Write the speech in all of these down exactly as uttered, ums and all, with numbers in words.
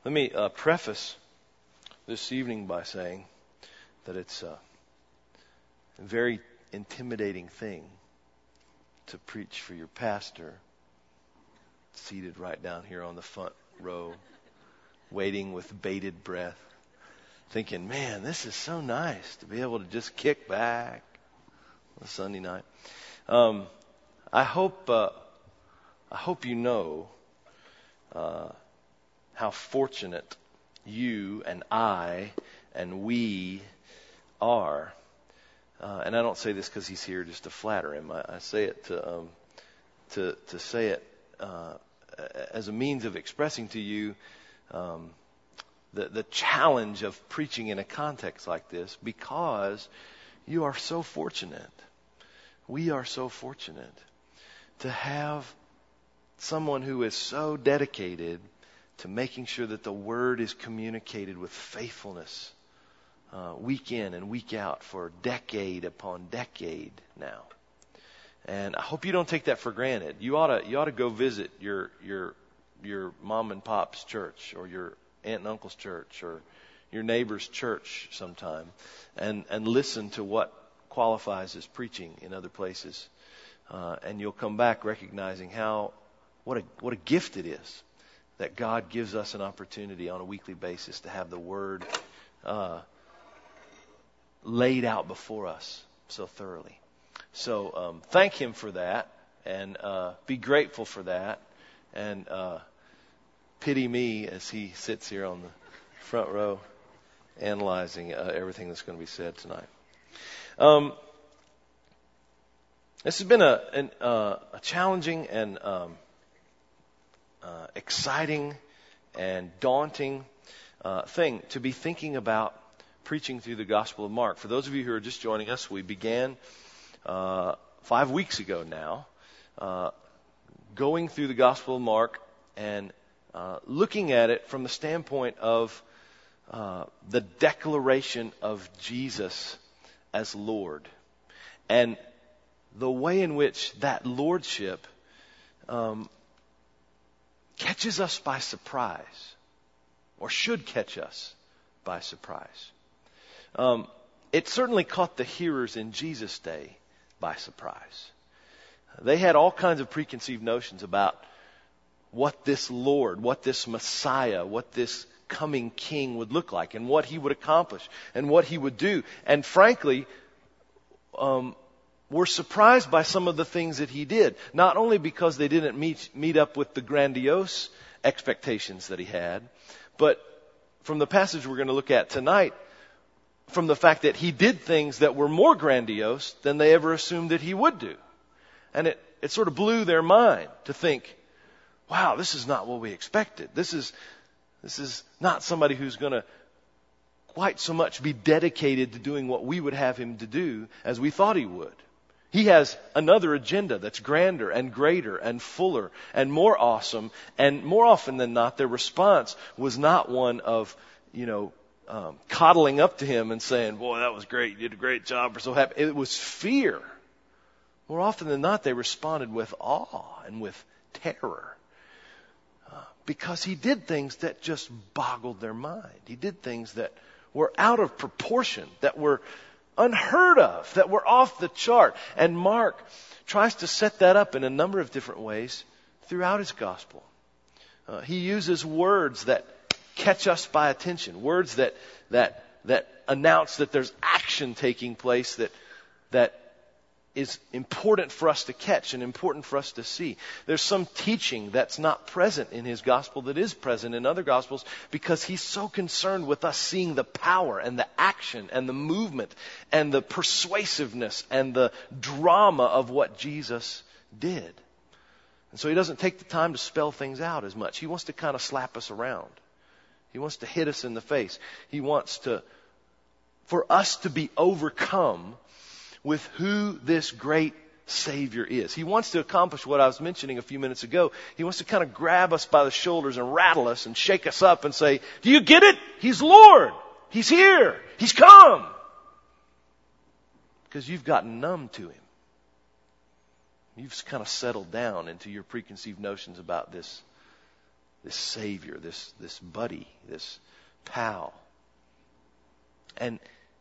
Let me uh, preface this evening by saying that it's uh, a very intimidating thing to preach for your pastor, seated right down here on the front row, waiting with bated breath, thinking, man, this is so nice to be able to just kick back on a Sunday night. Um, I hope uh, I hope you know uh, how fortunate you and I and we are. Uh, and I don't say this because he's here just to flatter him. I, I say it to um, to to say it uh, as a means of expressing to you um, the the challenge of preaching in a context like this, because you are so fortunate. We are so fortunate to have someone who is so dedicated to making sure that the Word is communicated with faithfulness uh, week in and week out for decade upon decade now. And I hope you don't take that for granted. You ought to you ought to go visit your your your mom and pop's church, or your aunt and uncle's church, or your neighbor's church sometime, and and listen to what qualifies as preaching in other places. Uh, and you'll come back recognizing how what a what a gift it is that God gives us an opportunity on a weekly basis to have the Word uh, laid out before us so thoroughly. So um, thank Him for that, and uh, be grateful for that, and uh, pity me as he sits here on the front row analyzing uh, everything that's going to be said tonight. Um, this has been a, an, uh, a challenging and um, uh, exciting and daunting uh, thing to be thinking about preaching through the Gospel of Mark. For those of you who are just joining us, we began uh, five weeks ago now uh, going through the Gospel of Mark and uh, looking at it from the standpoint of uh, the declaration of Jesus as Lord, and the way in which that lordship um, catches us by surprise, or should catch us by surprise. Um, it certainly caught the hearers in Jesus' day by surprise. They had all kinds of preconceived notions about what this Lord, what this Messiah, what this coming King would look like, and what He would accomplish, and what He would do. And frankly, um, were surprised by some of the things that He did. Not only because they didn't meet meet up with the grandiose expectations that He had, but from the passage we're going to look at tonight, from the fact that He did things that were more grandiose than they ever assumed that He would do. And it, it sort of blew their mind to think, wow, this is not what we expected. This is this is not somebody who's going to quite so much be dedicated to doing what we would have Him to do as we thought He would. He has another agenda that's grander and greater and fuller and more awesome. And more often than not, their response was not one of, you know, um, coddling up to Him and saying, boy, that was great. You did a great job. We're so happy. It was fear. More often than not, they responded with awe and with terror. Uh, because He did things that just boggled their mind. He did things that were out of proportion, that were unheard of, that were off the chart. And Mark tries to set that up in a number of different ways throughout his gospel. Uh, he uses words that catch us by attention, words that that that announce that there's action taking place that that is important for us to catch and important for us to see. There's some teaching that's not present in his gospel that is present in other gospels, because he's so concerned with us seeing the power and the action and the movement and the persuasiveness and the drama of what Jesus did. And so he doesn't take the time to spell things out as much. He wants to kind of slap us around. He wants to hit us in the face. He wants to, for us to be overcome with who this great Savior is. He wants to accomplish what I was mentioning a few minutes ago. He wants to kind of grab us by the shoulders and rattle us and shake us up and say, do you get it? He's Lord. He's here. He's come. Because you've gotten numb to Him. You've kind of settled down into your preconceived notions about this, this Savior, this, this buddy, this pal. And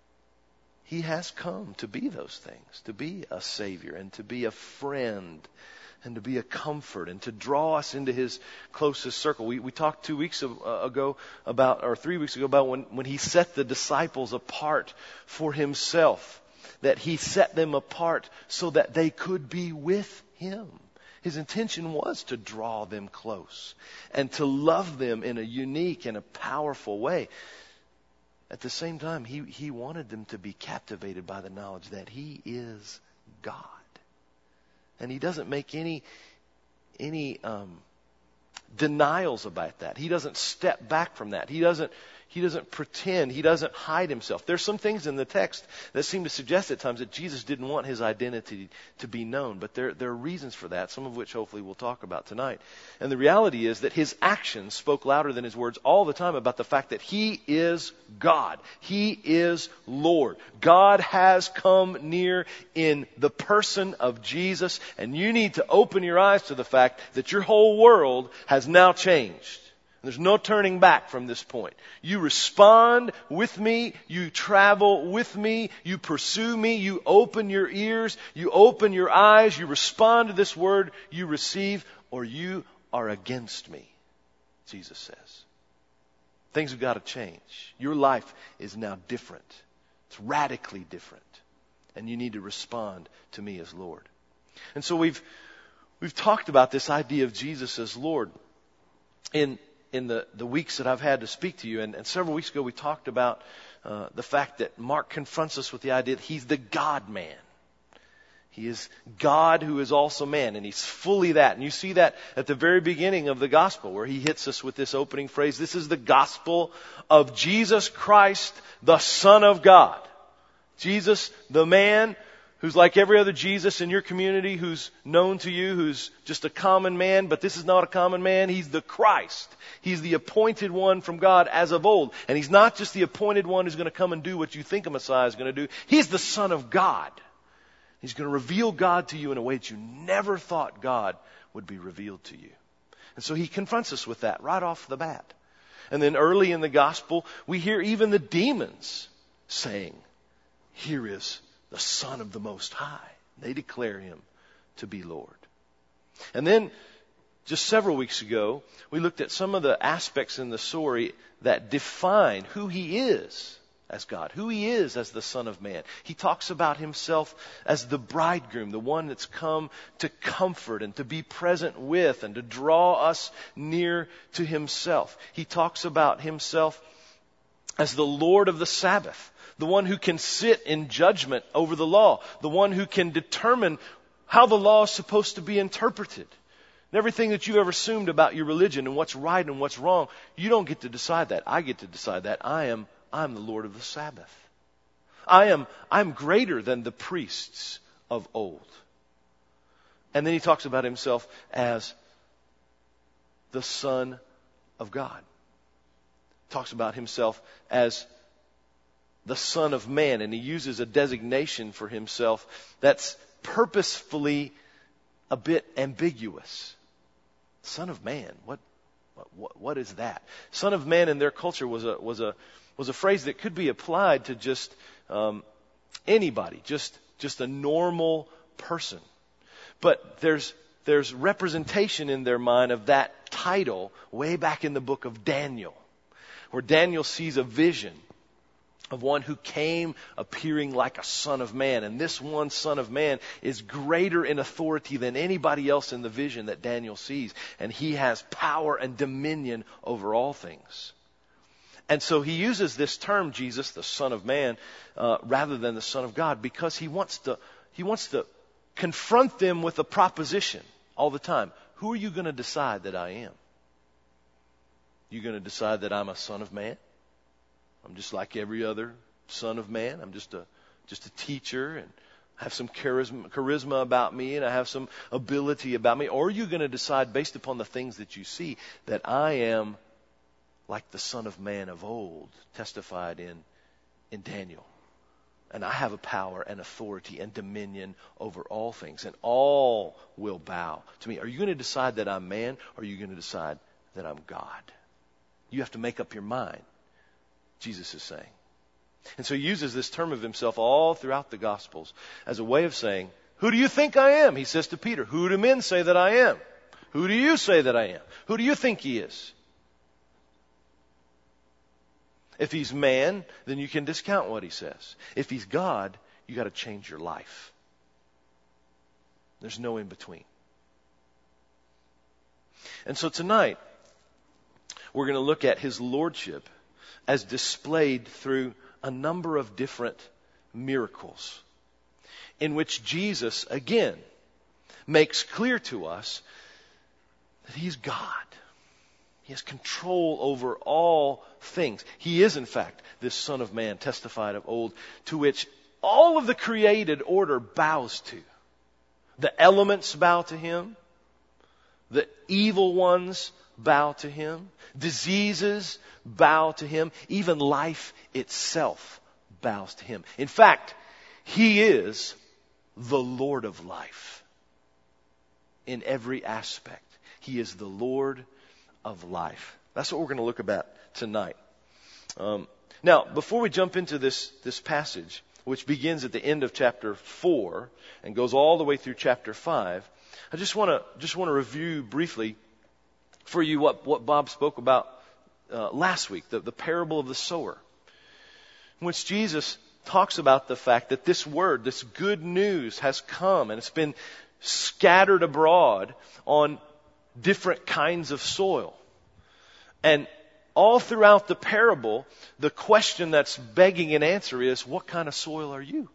He has come to be those things, to be a Savior and to be a friend and to be a comfort and to draw us into His closest circle. We, we talked two weeks ago about, or three weeks ago about when, when He set the disciples apart for Himself, that He set them apart so that they could be with Him. His intention was to draw them close and to love them in a unique and a powerful way. At the same time, he, he wanted them to be captivated by the knowledge that He is God. And He doesn't make any, any um, denials about that. He doesn't step back from that. He doesn't, he doesn't pretend. He doesn't hide Himself. There's some things in the text that seem to suggest at times that Jesus didn't want His identity to be known. But there, there are reasons for that, some of which hopefully we'll talk about tonight. And the reality is that His actions spoke louder than His words all the time about the fact that He is God. He is Lord. God has come near in the person of Jesus. And you need to open your eyes to the fact that your whole world has now changed. There's no turning back from this point. You respond with me. You travel with me. You pursue me. You open your ears. You open your eyes. You respond to this word you receive, or you are against me, Jesus says. Things have got to change. Your life is now different. It's radically different. And you need to respond to me as Lord. And so we've, we've talked about this idea of Jesus as Lord in in the, the weeks that I've had to speak to you. And, and several weeks ago we talked about uh, the fact that Mark confronts us with the idea that He's the God-man. He is God who is also man, and He's fully that. And you see that at the very beginning of the gospel, where He hits us with this opening phrase, this is the gospel of Jesus Christ, the Son of God. Jesus, the man who's like every other Jesus in your community, who's known to you, who's just a common man, but this is not a common man. He's the Christ. He's the appointed one from God as of old. And He's not just the appointed one who's going to come and do what you think a Messiah is going to do. He's the Son of God. He's going to reveal God to you in a way that you never thought God would be revealed to you. And so He confronts us with that right off the bat. And then early in the gospel, we hear even the demons saying, here is the Son of the Most High. They declare Him to be Lord. And then, just several weeks ago, we looked at some of the aspects in the story that define who He is as God, who He is as the Son of Man. He talks about Himself as the bridegroom, the one that's come to comfort and to be present with and to draw us near to Himself. He talks about Himself as the Lord of the Sabbath, the one who can sit in judgment over the law, the one who can determine how the law is supposed to be interpreted. And everything that you've ever assumed about your religion and what's right and what's wrong, you don't get to decide that. I get to decide that. I am, I'm the Lord of the Sabbath. I am, I'm greater than the priests of old. And then He talks about Himself as the Son of God. Talks about Himself as the Son of Man, and He uses a designation for Himself that's purposefully a bit ambiguous. Son of Man, what, what, what is that? Son of Man in their culture was a was a was a phrase that could be applied to just um, anybody, just just a normal person. But there's there's representation in their mind of that title way back in the book of Daniel, where Daniel sees a vision of one who came appearing like a son of man. And this one son of man is greater in authority than anybody else in the vision that Daniel sees. And he has power and dominion over all things. And so he uses this term, Jesus, the Son of Man, uh, rather than the Son of God, because he wants to, he wants to confront them with a proposition all the time. Who are you going to decide that I am? You going to decide that I'm a son of man? I'm just like every other son of man. I'm just a just a teacher and I have some charisma, charisma about me and I have some ability about me. Or are you going to decide based upon the things that you see that I am like the Son of Man of old, testified in, in Daniel. And I have a power and authority and dominion over all things. And all will bow to me. Are you going to decide that I'm man? Or are you going to decide that I'm God. You have to make up your mind, Jesus is saying. And so he uses this term of himself all throughout the Gospels as a way of saying, who do you think I am? He says to Peter, who do men say that I am? Who do you say that I am? Who do you think he is? If he's man, then you can discount what he says. If he's God, you got to change your life. There's no in between. And so tonight, we're going to look at his lordship as displayed through a number of different miracles in which Jesus, again, makes clear to us that he's God. He has control over all things. He is, in fact, this Son of Man testified of old, to which all of the created order bows to. The elements bow to him. The evil ones bow to him. Diseases bow to him. Even life itself bows to him. In fact, he is the Lord of life. In every aspect, he is the Lord of life. That's what we're going to look about tonight. Um, now, before we jump into this, this passage, which begins at the end of chapter four and goes all the way through chapter five, I just want to just want to review briefly for you what, what Bob spoke about uh, last week, the, the parable of the sower, in which Jesus talks about the fact that this word, this good news has come and it's been scattered abroad on different kinds of soil. And all throughout the parable, the question that's begging an answer is, what kind of soil are you?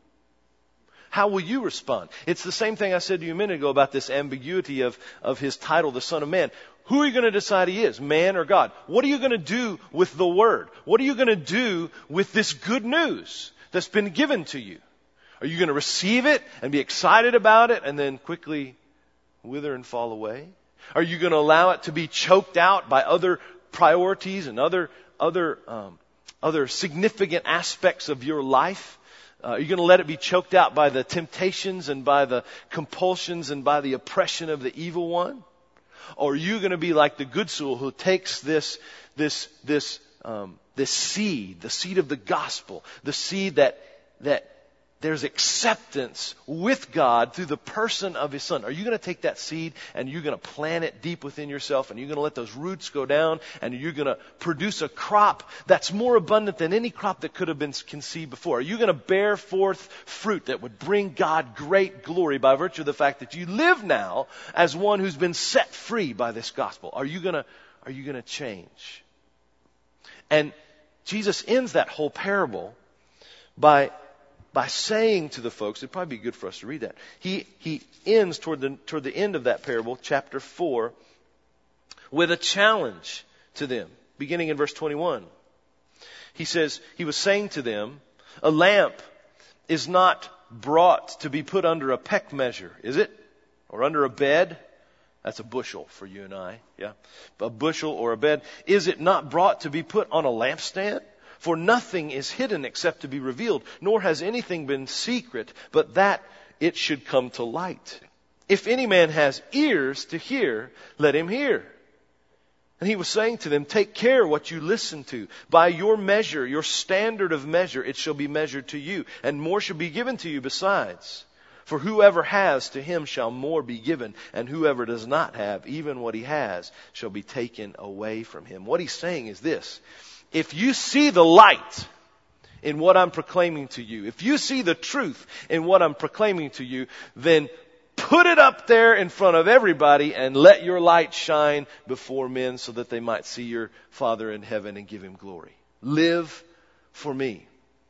How will you respond? It's the same thing I said to you a minute ago about this ambiguity of, of his title, the Son of Man. Who are you going to decide he is, man or God? What are you going to do with the Word? What are you going to do with this good news that's been given to you? Are you going to receive it and be excited about it and then quickly wither and fall away? Are you going to allow it to be choked out by other priorities and other other um, other significant aspects of your life? Uh, are you going to let it be choked out by the temptations and by the compulsions and by the oppression of the evil one? Or are you going to be like the good soil who takes this this this um, this seed, the seed of the gospel, the seed that that there's acceptance with God through the person of His Son? Are you going to take that seed and you're going to plant it deep within yourself and you're going to let those roots go down and you're going to produce a crop that's more abundant than any crop that could have been conceived before? Are you going to bear forth fruit that would bring God great glory by virtue of the fact that you live now as one who's been set free by this gospel? Are you going to, are you going to change? And Jesus ends that whole parable by By saying to the folks, it'd probably be good for us to read that. He he ends toward the toward the end of that parable, chapter four, with a challenge to them, beginning in verse twenty-one. He says, he was saying to them, a lamp is not brought to be put under a peck measure, is it? Or under a bed? That's a bushel for you and I, yeah. A bushel or a bed. Is it not brought to be put on a lampstand? For nothing is hidden except to be revealed, nor has anything been secret, but that it should come to light. If any man has ears to hear, let him hear. And he was saying to them, take care what you listen to. By your measure, your standard of measure, it shall be measured to you, and more shall be given to you besides. For whoever has, to him shall more be given, and whoever does not have, even what he has, shall be taken away from him. What he's saying is this: if you see the light in what I'm proclaiming to you, if you see the truth in what I'm proclaiming to you, then put it up there in front of everybody and let your light shine before men so that they might see your Father in heaven and give Him glory. Live for me.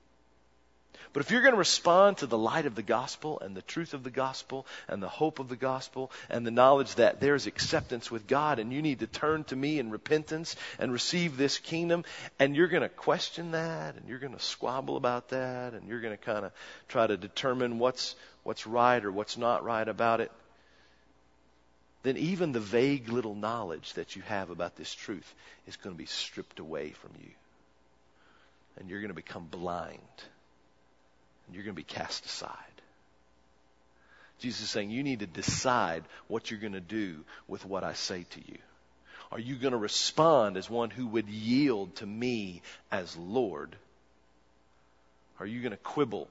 But if you're going to respond to the light of the gospel and the truth of the gospel and the hope of the gospel and the knowledge that there's acceptance with God and you need to turn to me in repentance and receive this kingdom, and you're going to question that and you're going to squabble about that and you're going to kind of try to determine what's what's right or what's not right about it, then even the vague little knowledge that you have about this truth is going to be stripped away from you. And you're going to become blind. You're going to be cast aside. Jesus is saying you need to decide what you're going to do with what I say to you. Are you going to respond as one who would yield to me as Lord? Are you going to quibble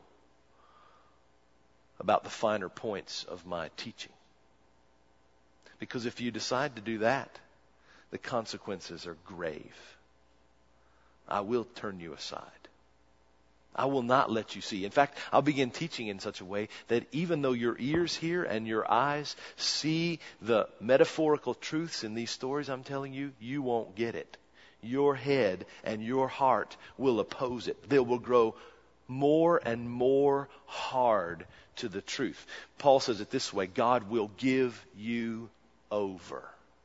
about the finer points of my teaching? Because if you decide to do that, the consequences are grave. I will turn you aside. I will not let you see. In fact, I'll begin teaching in such a way that even though your ears hear and your eyes see the metaphorical truths in these stories I'm telling you, you won't get it. Your head and your heart will oppose it. They will grow more and more hard to the truth. Paul says it this way: God will give you over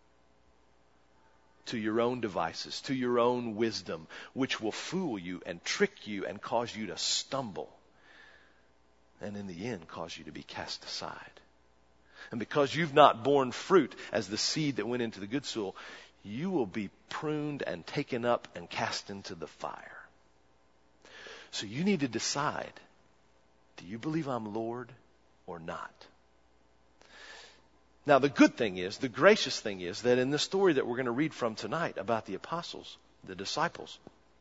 to your own devices, to your own wisdom, which will fool you and trick you and cause you to stumble, and in the end cause you to be cast aside. And because you've not borne fruit as the seed that went into the good soil, you will be pruned and taken up and cast into the fire. So you need to decide, do you believe I'm Lord or not? Now, the good thing is, the gracious thing is, that in the story that we're going to read from tonight about the apostles, the disciples,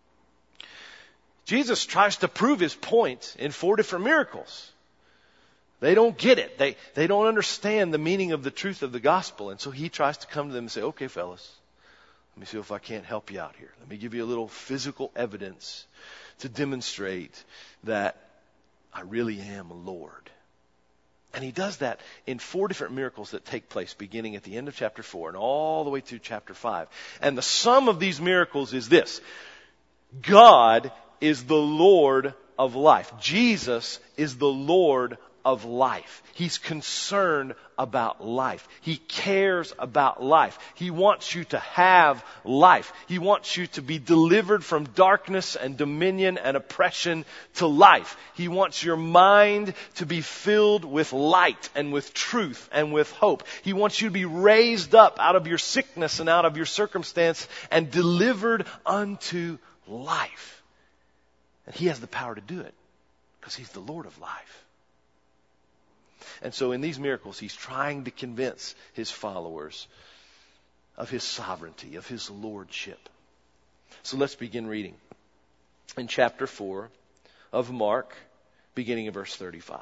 Jesus tries to prove his point in four different miracles. They don't get it. They, they don't understand the meaning of the truth of the gospel. And so he tries to come to them and say, okay, fellas, let me see if I can't help you out here. Let me give you a little physical evidence to demonstrate that I really am Lord. And he does that in four different miracles that take place beginning at the end of chapter four and all the way through chapter five. And the sum of these miracles is this: God is the Lord of life. Jesus is the Lord of life. He's concerned about life. He cares about life. He wants you to have life. He wants you to be delivered from darkness and dominion and oppression to life. He wants your mind to be filled with light and with truth and with hope. He wants you to be raised up out of your sickness and out of your circumstance and delivered unto life. And he has the power to do it because he's the Lord of life. And so in these miracles, he's trying to convince his followers of his sovereignty, of his lordship. So let's begin reading in chapter four of Mark, beginning in verse thirty-five.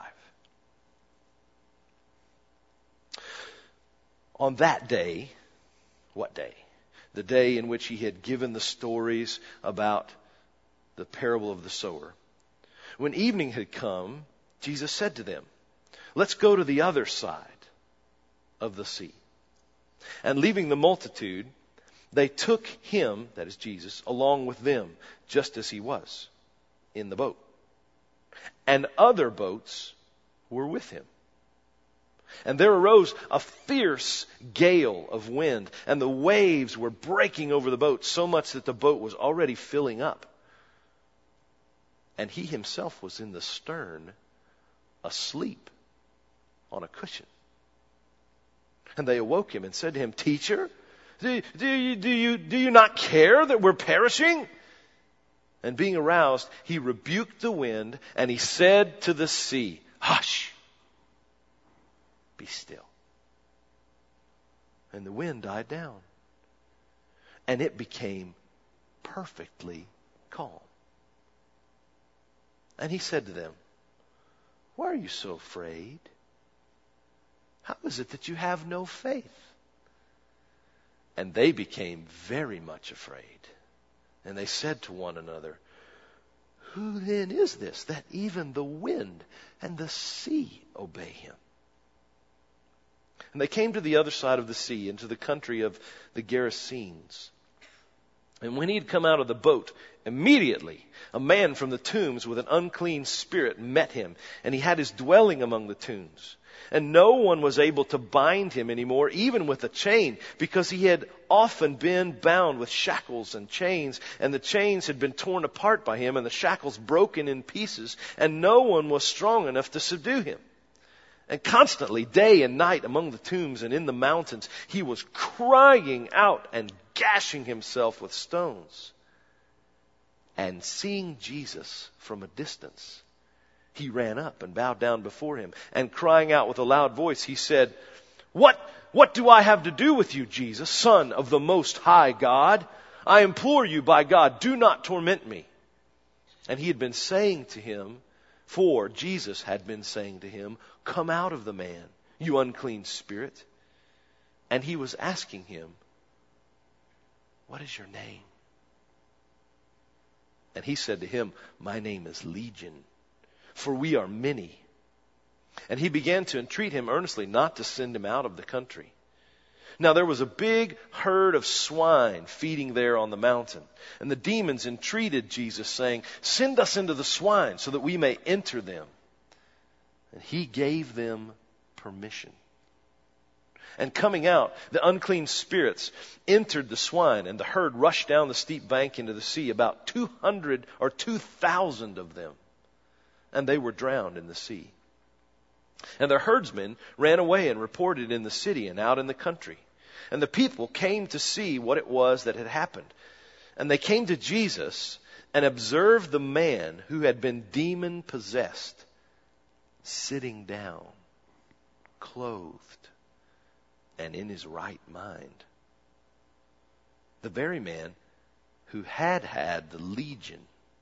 On that day, what day? The day in which he had given the stories about the parable of the sower. When evening had come, Jesus said to them, let's go to the other side of the sea. And leaving the multitude, they took him, that is Jesus, along with them, just as he was, in the boat. And other boats were with him. And there arose a fierce gale of wind, and the waves were breaking over the boat, so much that the boat was already filling up. And he himself was in the stern, asleep on a cushion. And they awoke him and said to him, Teacher, do, do, you, do, you, do you not care that we're perishing? And being aroused, he rebuked the wind, and he said to the sea, Hush, be still. And the wind died down, and it became perfectly calm. And he said to them, Why are you so afraid? How is it that you have no faith? And they became very much afraid. And they said to one another, Who then is this that even the wind and the sea obey him? And they came to the other side of the sea, into the country of the Gerasenes. And when he had come out of the boat, immediately a man from the tombs with an unclean spirit met him, and he had his dwelling among the tombs. And no one was able to bind him anymore, even with a chain, because he had often been bound with shackles and chains, and the chains had been torn apart by him, and the shackles broken in pieces, and no one was strong enough to subdue him. And constantly, day and night, among the tombs and in the mountains, he was crying out and gashing himself with stones. And seeing Jesus from a distance, he ran up and bowed down before him, and crying out with a loud voice, he said, What, what do I have to do with you, Jesus, Son of the Most High God? I implore you by God, do not torment me. And he had been saying to him, for Jesus had been saying to him, come out of the man, you unclean spirit. And he was asking him, what is your name? And he said to him, my name is Legion, for we are many. And he began to entreat him earnestly not to send him out of the country. Now there was a big herd of swine feeding there on the mountain. And the demons entreated Jesus, saying, send us into the swine so that we may enter them. And he gave them permission. And coming out, the unclean spirits entered the swine, and the herd rushed down the steep bank into the sea, about two hundred or two thousand of them. And they were drowned in the sea. And the herdsmen ran away and reported in the city and out in the country. And the people came to see what it was that had happened. And they came to Jesus and observed the man who had been demon possessed, sitting down, clothed, and in his right mind. The very man who had had the legion,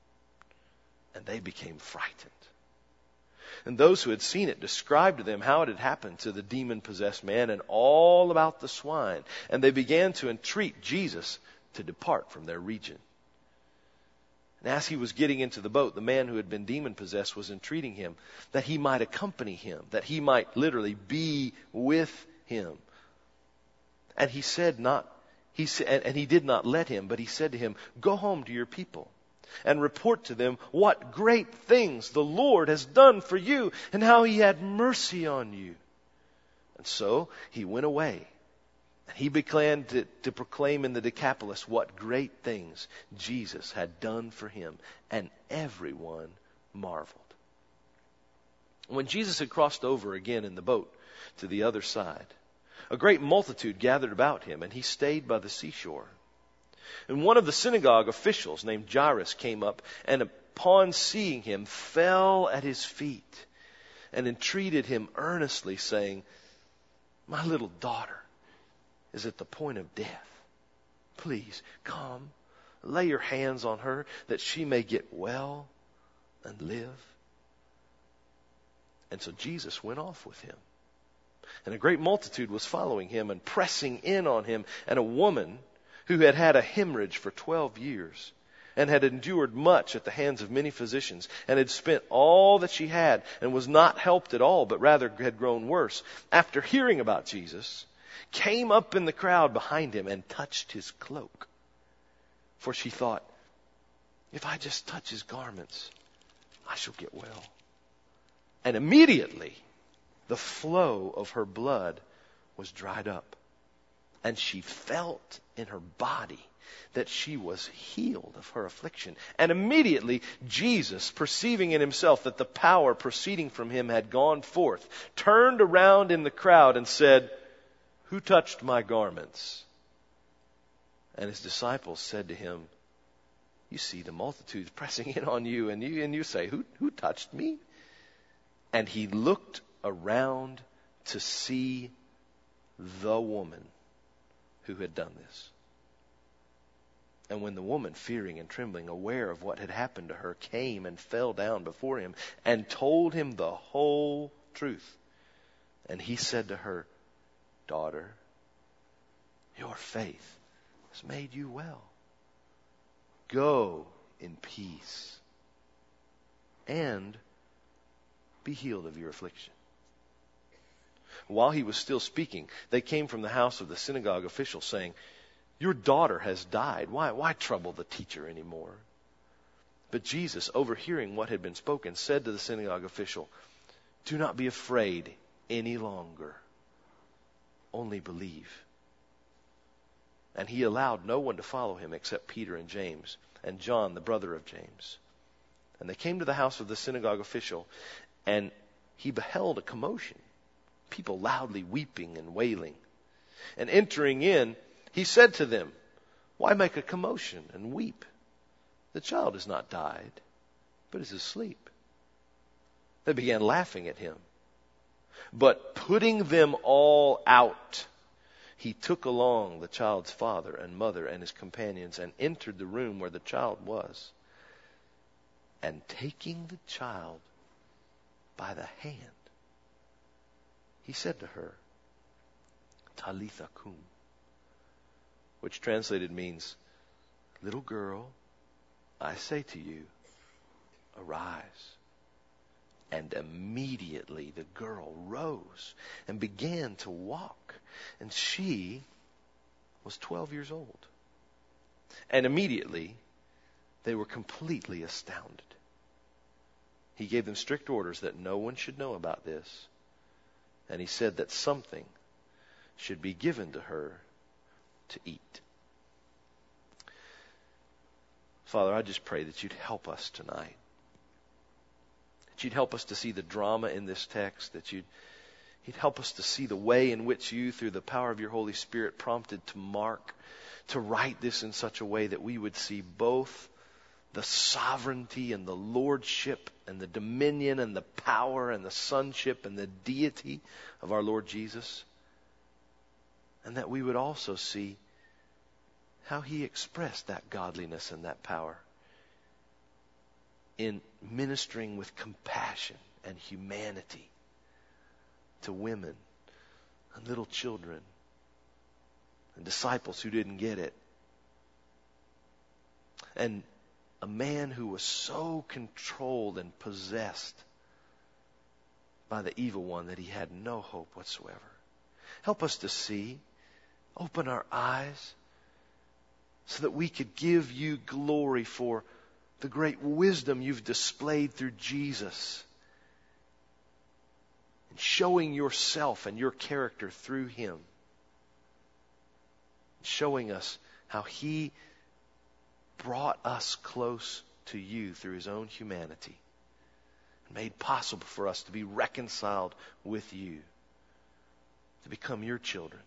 and they became frightened. And those who had seen it described to them how it had happened to the demon-possessed man and all about the swine. And they began to entreat Jesus to depart from their region. And as he was getting into the boat, the man who had been demon-possessed was entreating him that he might accompany him, that he might literally be with him. And he said not, he said, and he did not let him, but he said to him, go home to your people and report to them what great things the Lord has done for you and how he had mercy on you. And so he went away, and he began to, to proclaim in the Decapolis what great things Jesus had done for him, and everyone marveled. When Jesus had crossed over again in the boat to the other side, a great multitude gathered about him, and he stayed by the seashore. And one of the synagogue officials named Jairus came up, and upon seeing him fell at his feet and entreated him earnestly, saying, my little daughter is at the point of death. Please come, lay your hands on her that she may get well and live. And so Jesus went off with him. And a great multitude was following him and pressing in on him. And a woman who had had a hemorrhage for twelve years and had endured much at the hands of many physicians and had spent all that she had and was not helped at all, but rather had grown worse, after hearing about Jesus, came up in the crowd behind him and touched his cloak. For she thought, if I just touch his garments, I shall get well. And immediately the flow of her blood was dried up, and she felt in her body that she was healed of her affliction. And immediately Jesus, perceiving in himself that the power proceeding from him had gone forth, turned around in the crowd and said, who touched my garments? And his disciples said to him, you see the multitudes pressing in on you, and you and you say, who who touched me? And he looked around to see the woman who had done this. And when the woman, fearing and trembling, aware of what had happened to her, came and fell down before him and told him the whole truth. And he said to her, daughter, your faith has made you well. Go in peace and be healed of your affliction. While he was still speaking, they came from the house of the synagogue official, saying, your daughter has died. Why, why trouble the teacher anymore? But Jesus, overhearing what had been spoken, said to the synagogue official, do not be afraid any longer. Only believe. And he allowed no one to follow him except Peter and James and John, the brother of James. And they came to the house of the synagogue official, and he beheld a commotion, people loudly weeping and wailing. And entering in, he said to them, why make a commotion and weep? The child has not died, but is asleep. They began laughing at him. But putting them all out he took along the child's father and mother and his companions and entered the room where the child was. And taking the child by the hand, he said to her, Talitha kum, which translated means, little girl, I say to you, arise. And immediately the girl rose and began to walk. And she was twelve years old. And immediately they were completely astounded. He gave them strict orders that no one should know about this. And he said that something should be given to her to eat. Father, I just pray that you'd help us tonight. That you'd help us to see the drama in this text. That you'd, you'd help us to see the way in which you, through the power of your Holy Spirit, prompted to Mark to write this in such a way that we would see both the sovereignty and the lordship and the dominion and the power and the sonship and the deity of our Lord Jesus. And that we would also see how he expressed that godliness and that power in ministering with compassion and humanity to women and little children and disciples who didn't get it. And a man who was so controlled and possessed by the evil one that he had no hope whatsoever. Help us to see, open our eyes, so that we could give you glory for the great wisdom you've displayed through Jesus, and showing yourself and your character through him, showing us how he brought us close to you through his own humanity, and made possible for us to be reconciled with you, to become your children,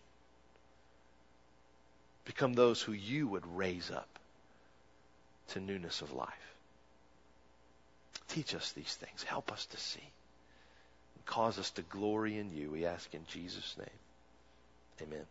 become those who you would raise up to newness of life. Teach us these things. Help us to see. And cause us to glory in you. We ask in Jesus' name. Amen.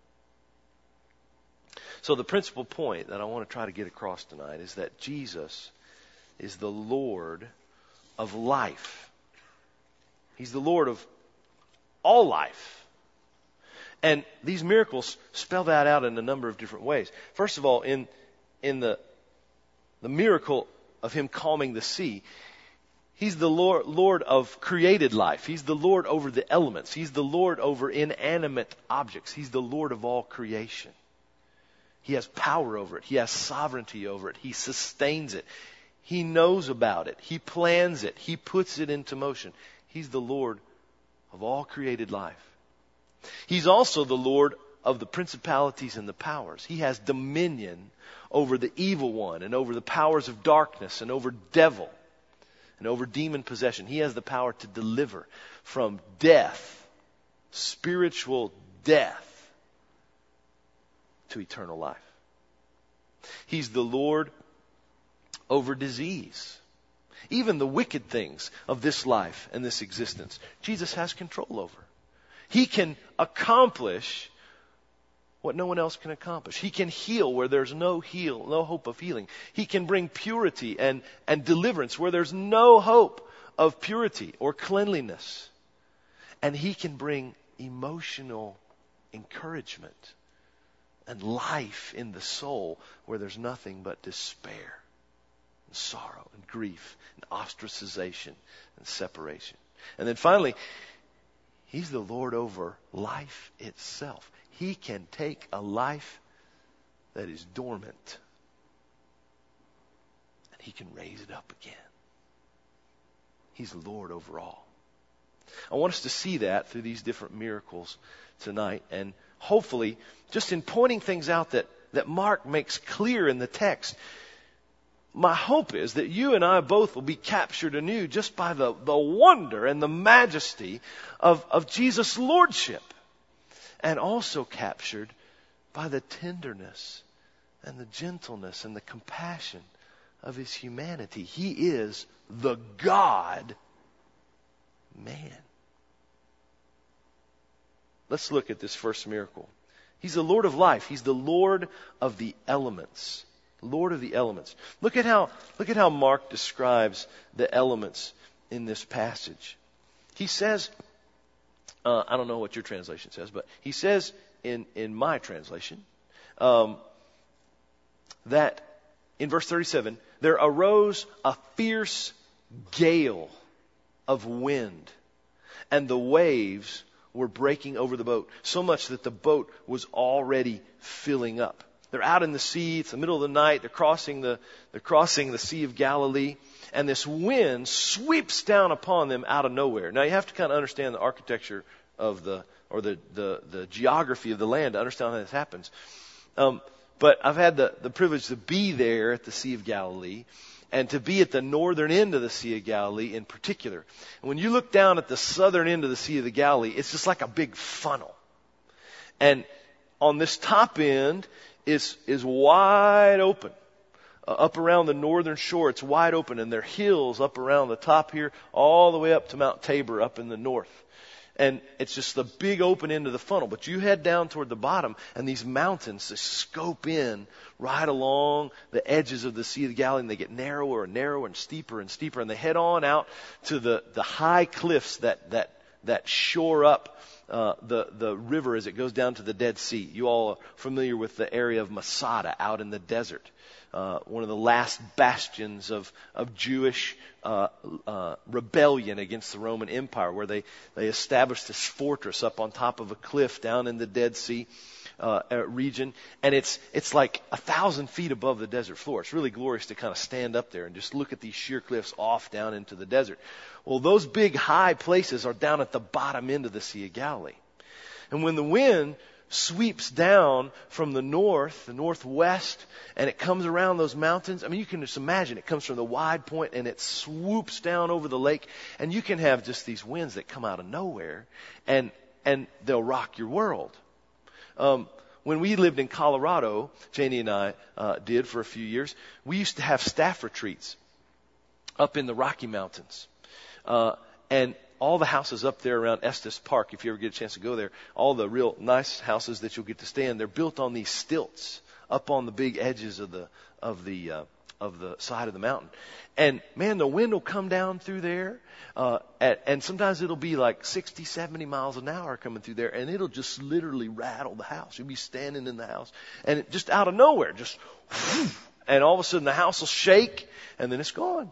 So the principal point that I want to try to get across tonight is that Jesus is the Lord of life. He's the Lord of all life. And these miracles spell that out in a number of different ways. First of all, in in the the miracle of him calming the sea, he's the Lord, Lord of created life. He's the Lord over the elements. He's the Lord over inanimate objects. He's the Lord of all creation. He has power over it. He has sovereignty over it. He sustains it. He knows about it. He plans it. He puts it into motion. He's the Lord of all created life. He's also the Lord of the principalities and the powers. He has dominion over the evil one and over the powers of darkness and over devil and over demon possession. He has the power to deliver from death, spiritual death, to eternal life. He's the Lord over disease. Even the wicked things of this life and this existence, Jesus has control over. He can accomplish what no one else can accomplish. He can heal where there's no heal, no hope of healing. He can bring purity and, and deliverance where there's no hope of purity or cleanliness. And he can bring emotional encouragement and life in the soul where there's nothing but despair and sorrow and grief and ostracization and separation. And then finally, he's the Lord over life itself. He can take a life that is dormant and he can raise it up again. He's Lord over all. I want us to see that through these different miracles tonight, and hopefully, just in pointing things out that, that Mark makes clear in the text, my hope is that you and I both will be captured anew just by the, the wonder and the majesty of, of Jesus' lordship, and also captured by the tenderness and the gentleness and the compassion of his humanity. He is the God man. Let's look at this first miracle. He's the Lord of life. He's the Lord of the elements. Lord of the elements. Look at how, look at how Mark describes the elements in this passage. He says, uh, I don't know what your translation says, but he says in, in my translation, um, that in verse thirty-seven, there arose a fierce gale of wind, and the waves were breaking over the boat, so much that the boat was already filling up. They're out in the sea. It's the middle of the night. They're crossing the, they're crossing the Sea of Galilee. And this wind sweeps down upon them out of nowhere. Now you have to kind of understand the architecture of the, or the, the, the geography of the land to understand how this happens. Um, but I've had the, the privilege to be there at the Sea of Galilee, and to be at the northern end of the Sea of Galilee in particular. And when you look down at the southern end of the Sea of the Galilee, it's just like a big funnel. And on this top end is, is wide open. Uh, up around the northern shore, it's wide open, and there are hills up around the top here, all the way up to Mount Tabor up in the north. And it's just the big open end of the funnel. But you head down toward the bottom, and these mountains just scope in right along the edges of the Sea of the Galilee, and they get narrower and narrower and steeper and steeper, and they head on out to the, the high cliffs that, that, that shore up uh, the, the river as it goes down to the Dead Sea. You all are familiar with the area of Masada out in the desert. Uh, one of the last bastions of, of Jewish uh, uh, rebellion against the Roman Empire, where they, they established this fortress up on top of a cliff down in the Dead Sea uh, region. And it's it's like a thousand feet above the desert floor. It's really glorious to kind of stand up there and just look at these sheer cliffs off down into the desert. Well, those big high places are down at the bottom end of the Sea of Galilee. And when the wind sweeps down from the north, the northwest, and it comes around those mountains. I mean, you can just imagine it comes from the wide point and it swoops down over the lake, and you can have just these winds that come out of nowhere, and and they'll rock your world. Um, when we lived in Colorado, Janie and I uh, did for a few years, we used to have staff retreats up in the Rocky Mountains, uh, and all the houses up there around Estes Park, if you ever get a chance to go there, all the real nice houses that you'll get to stay in, they're built on these stilts up on the big edges of the of the uh, of the side of the mountain. And man, the wind will come down through there, uh, at, and sometimes it'll be like sixty, seventy miles an hour coming through there, and it'll just literally rattle the house. You'll be standing in the house, and it just out of nowhere, just whoosh, and all of a sudden the house will shake, and then it's gone.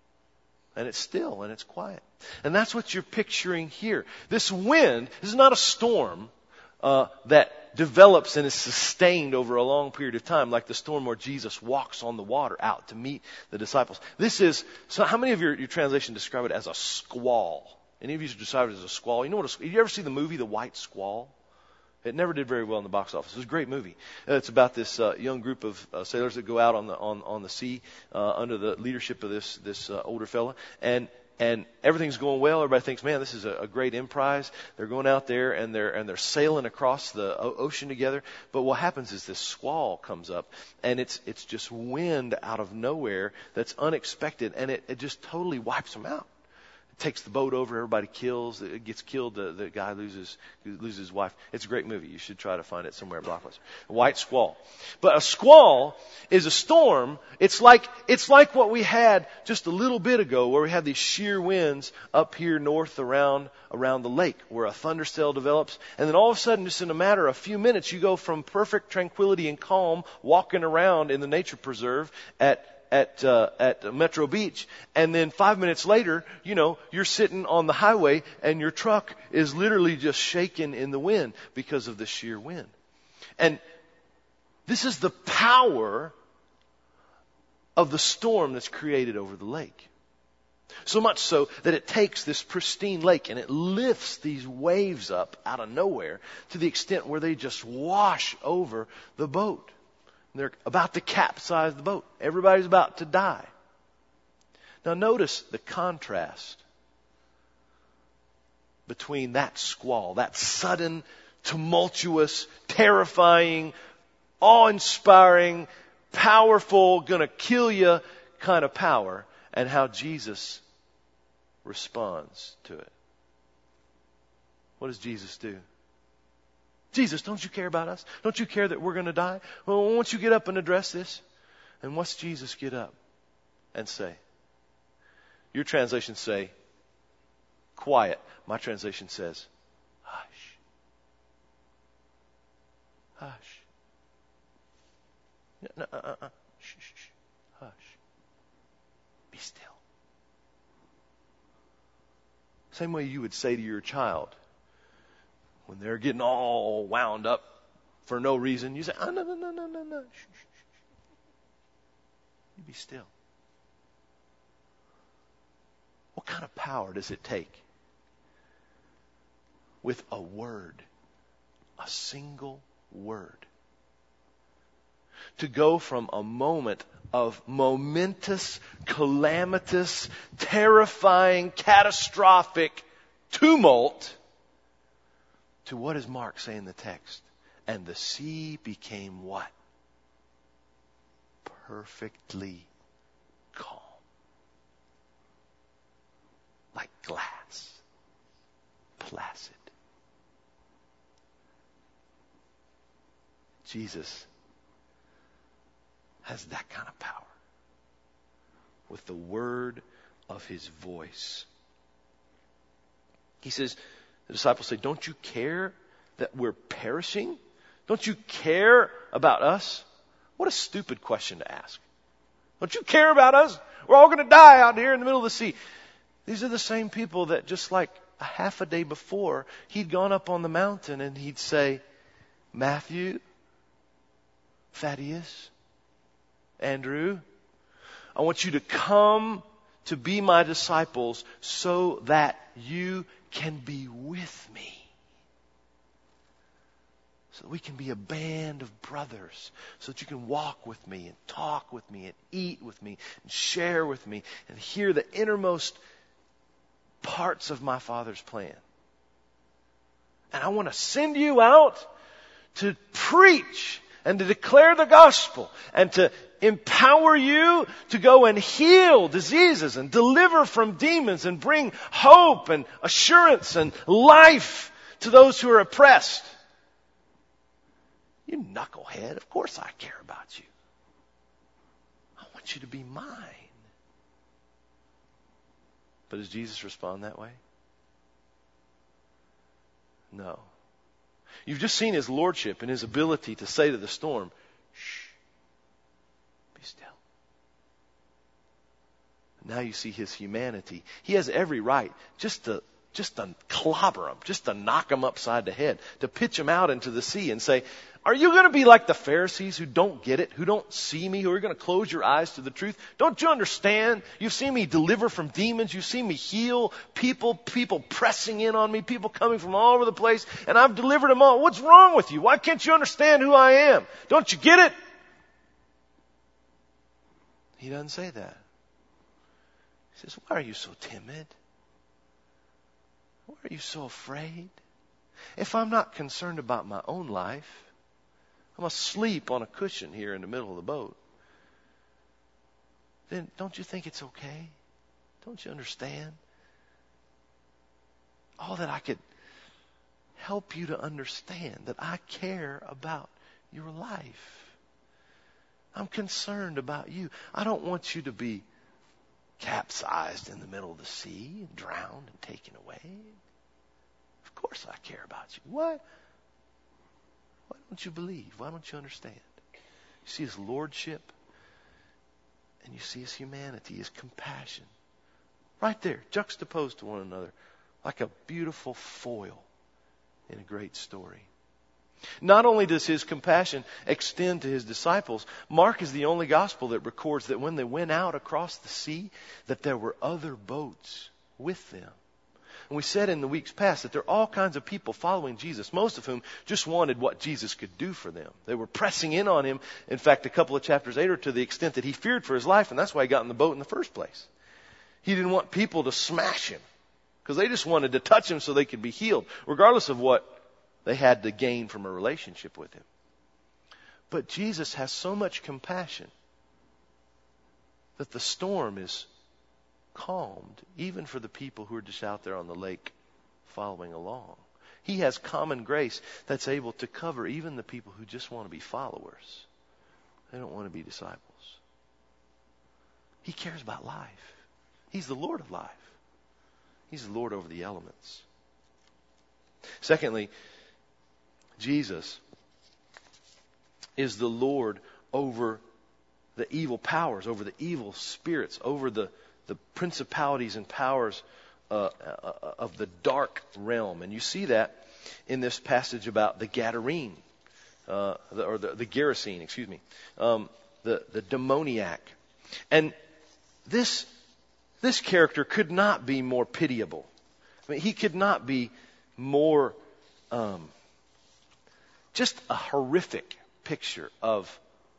And it's still, and it's quiet. And that's what you're picturing here. This wind, this is not a storm uh, that develops and is sustained over a long period of time, like the storm where Jesus walks on the water out to meet the disciples. This is, so how many of your, your translation describe it as a squall? Any of you describe it as a squall? You know what? A, did you ever see the movie The White Squall? It never did very well in the box office. It was a great movie. Uh, it's about this uh, young group of uh, sailors that go out on the on, on the sea uh, under the leadership of this this uh, older fella, and and everything's going well. Everybody thinks, man, this is a, a great emprise. They're going out there and they're and they're sailing across the o- ocean together. But what happens is this squall comes up, and it's it's just wind out of nowhere that's unexpected, and it, it just totally wipes them out. Takes the boat over, everybody kills, it gets killed, the, the guy loses loses his wife. It's a great movie. You should try to find it somewhere at Blockbuster. White Squall. But a squall is a storm. It's like it's like what we had just a little bit ago, where we had these sheer winds up here north around around the lake, where a thundercell develops, and then all of a sudden, just in a matter of a few minutes, you go from perfect tranquility and calm, walking around in the nature preserve at at uh, at Metro Beach, and then five minutes later, you know, you're sitting on the highway and your truck is literally just shaking in the wind because of the sheer wind. And this is the power of the storm that's created over the lake. So much so that it takes this pristine lake and it lifts these waves up out of nowhere to the extent where they just wash over the boat. They're about to capsize the boat. Everybody's about to die. Now notice the contrast between that squall, that sudden, tumultuous, terrifying, awe-inspiring, powerful, gonna kill you kind of power, and how Jesus responds to it. What does Jesus do? Jesus, don't you care about us? Don't you care that we're going to die? Well, won't you get up and address this? And what's Jesus get up and say? Your translations say, quiet. My translation says, hush. Hush. No, uh, uh, uh. Shh, shh, shh. Hush. Be still. Same way you would say to your child when they're getting all wound up for no reason. You say, oh, no, no, no, no, no, no. Shh, shh, shh. You be still. What kind of power does it take with a word, a single word, to go from a moment of momentous, calamitous, terrifying, catastrophic tumult to what does Mark say in the text? And the sea became what? Perfectly calm. Like glass. Placid. Jesus has that kind of power with the word of his voice. He says, the disciples say, don't you care that we're perishing? Don't you care about us? What a stupid question to ask. Don't you care about us? We're all going to die out here in the middle of the sea. These are the same people that just like a half a day before, he'd gone up on the mountain and he'd say, Matthew, Thaddeus, Andrew, I want you to come to be my disciples so that you can be with me. So that we can be a band of brothers. So that you can walk with me and talk with me and eat with me and share with me and hear the innermost parts of my Father's plan. And I want to send you out to preach and to declare the gospel and to empower you to go and heal diseases and deliver from demons and bring hope and assurance and life to those who are oppressed. You knucklehead, of course I care about you. I want you to be mine. But does Jesus respond that way? No. You've just seen his lordship and his ability to say to the storm, shh, be still. Now you see his humanity. He has every right just to just to clobber him, just to knock him upside the head, to pitch him out into the sea and say, are you going to be like the Pharisees who don't get it, who don't see me, who are going to close your eyes to the truth? Don't you understand? You've seen me deliver from demons. You've seen me heal people, people pressing in on me, people coming from all over the place, and I've delivered them all. What's wrong with you? Why can't you understand who I am? Don't you get it? He doesn't say that. He says, why are you so timid? Why are you so afraid? If I'm not concerned about my own life, I'm asleep on a cushion here in the middle of the boat, then don't you think it's okay? Don't you understand? All that I could help you to understand, that I care about your life. I'm concerned about you. I don't want you to be capsized in the middle of the sea and drowned and taken away. Of course I care about you. Why? Why don't you believe? Why don't you understand? You see his lordship and you see his humanity, his compassion. Right there, juxtaposed to one another, like a beautiful foil in a great story. Not only does his compassion extend to his disciples, Mark is the only gospel that records that when they went out across the sea, that there were other boats with them. And we said in the weeks past that there are all kinds of people following Jesus, most of whom just wanted what Jesus could do for them. They were pressing in on him, in fact, a couple of chapters later, to the extent that he feared for his life, and that's why he got in the boat in the first place. He didn't want people to smash him, because they just wanted to touch him so they could be healed, regardless of what they had to gain from a relationship with him. But Jesus has so much compassion that the storm is calmed, even for the people who are just out there on the lake following along. He has common grace that's able to cover even the people who just want to be followers. They don't want to be disciples. He cares about life. He's the Lord of life. He's the Lord over the elements. Secondly, Jesus is the Lord over the evil powers, over the evil spirits, over the, the principalities and powers uh, uh, of the dark realm. And you see that in this passage about the Gadarene, uh, the, or the, the Gerasene, excuse me, um, the, the demoniac. And this, this character could not be more pitiable. I mean, he could not be more um, just a horrific picture of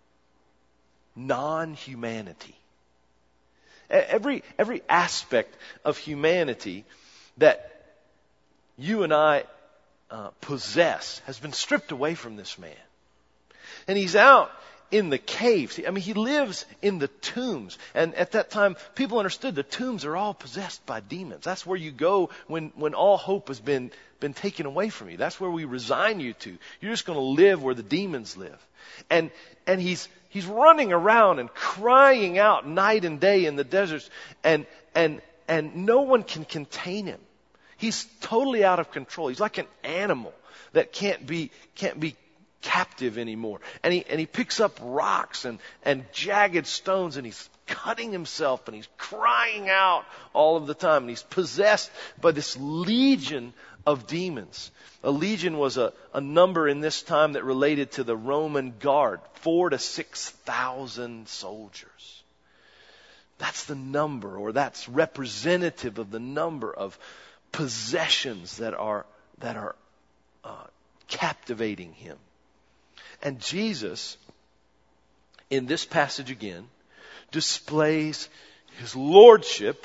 non-humanity. Every, every aspect of humanity that you and I uh, possess has been stripped away from this man. And he's out in the caves. I mean, he lives in the tombs. And at that time, people understood the tombs are all possessed by demons. That's where you go when, when all hope has been, been taken away from you. That's where we resign you to. You're just going to live where the demons live. And, and he's, he's running around and crying out night and day in the deserts. And, and, and no one can contain him. He's totally out of control. He's like an animal that can't be, can't be captive anymore. And he, and he picks up rocks and, and jagged stones, and he's cutting himself, and he's crying out all of the time. And he's possessed by this legion of demons. A legion was a, a number in this time that related to the Roman guard, four to six thousand soldiers. That's the number, or that's representative of the number of possessions that are that are uh, captivating him. And Jesus, in this passage again, displays his lordship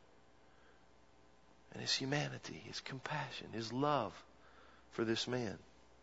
and his humanity, his compassion, his love for this man.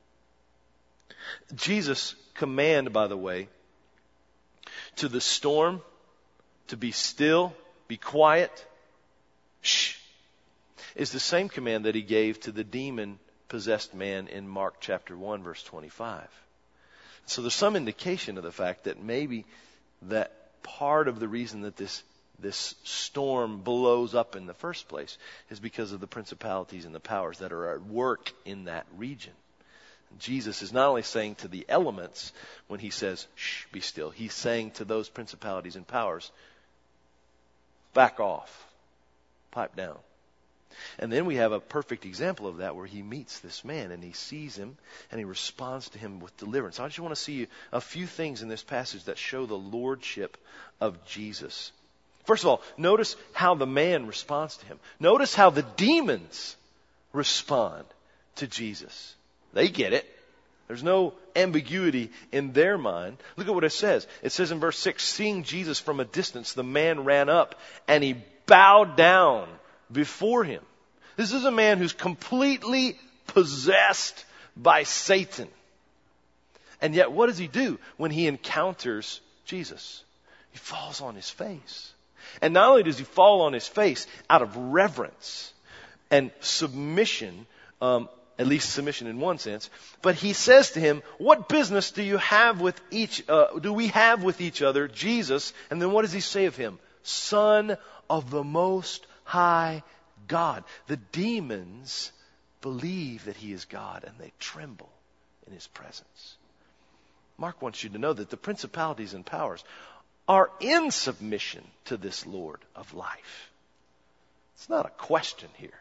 Jesus' command, by the way, to the storm to be still, be quiet, shh, is the same command that he gave to the demon-possessed man in Mark chapter one, verse twenty-five. So there's some indication of the fact that maybe that part of the reason that this this storm blows up in the first place is because of the principalities and the powers that are at work in that region. Jesus is not only saying to the elements when he says, shh, be still, he's saying to those principalities and powers, back off, pipe down. And then we have a perfect example of that where he meets this man and he sees him and he responds to him with deliverance. I just want to see a few things in this passage that show the lordship of Jesus. First of all, notice how the man responds to him. Notice how the demons respond to Jesus. They get it. There's no ambiguity in their mind. Look at what it says. It says in verse six, seeing Jesus from a distance, the man ran up and he bowed down before him. This is a man who's completely possessed by Satan. And yet what does he do when he encounters Jesus? He falls on his face. And not only does he fall on his face out of reverence and submission, um, at least submission in one sense, but he says to him, what business do you have with each, uh, do we have with each other, Jesus? And then what does he say of him? Son of the Most High God. The demons believe that he is God and they tremble in his presence. Mark wants you to know that the principalities and powers are in submission to this Lord of life. It's not a question here.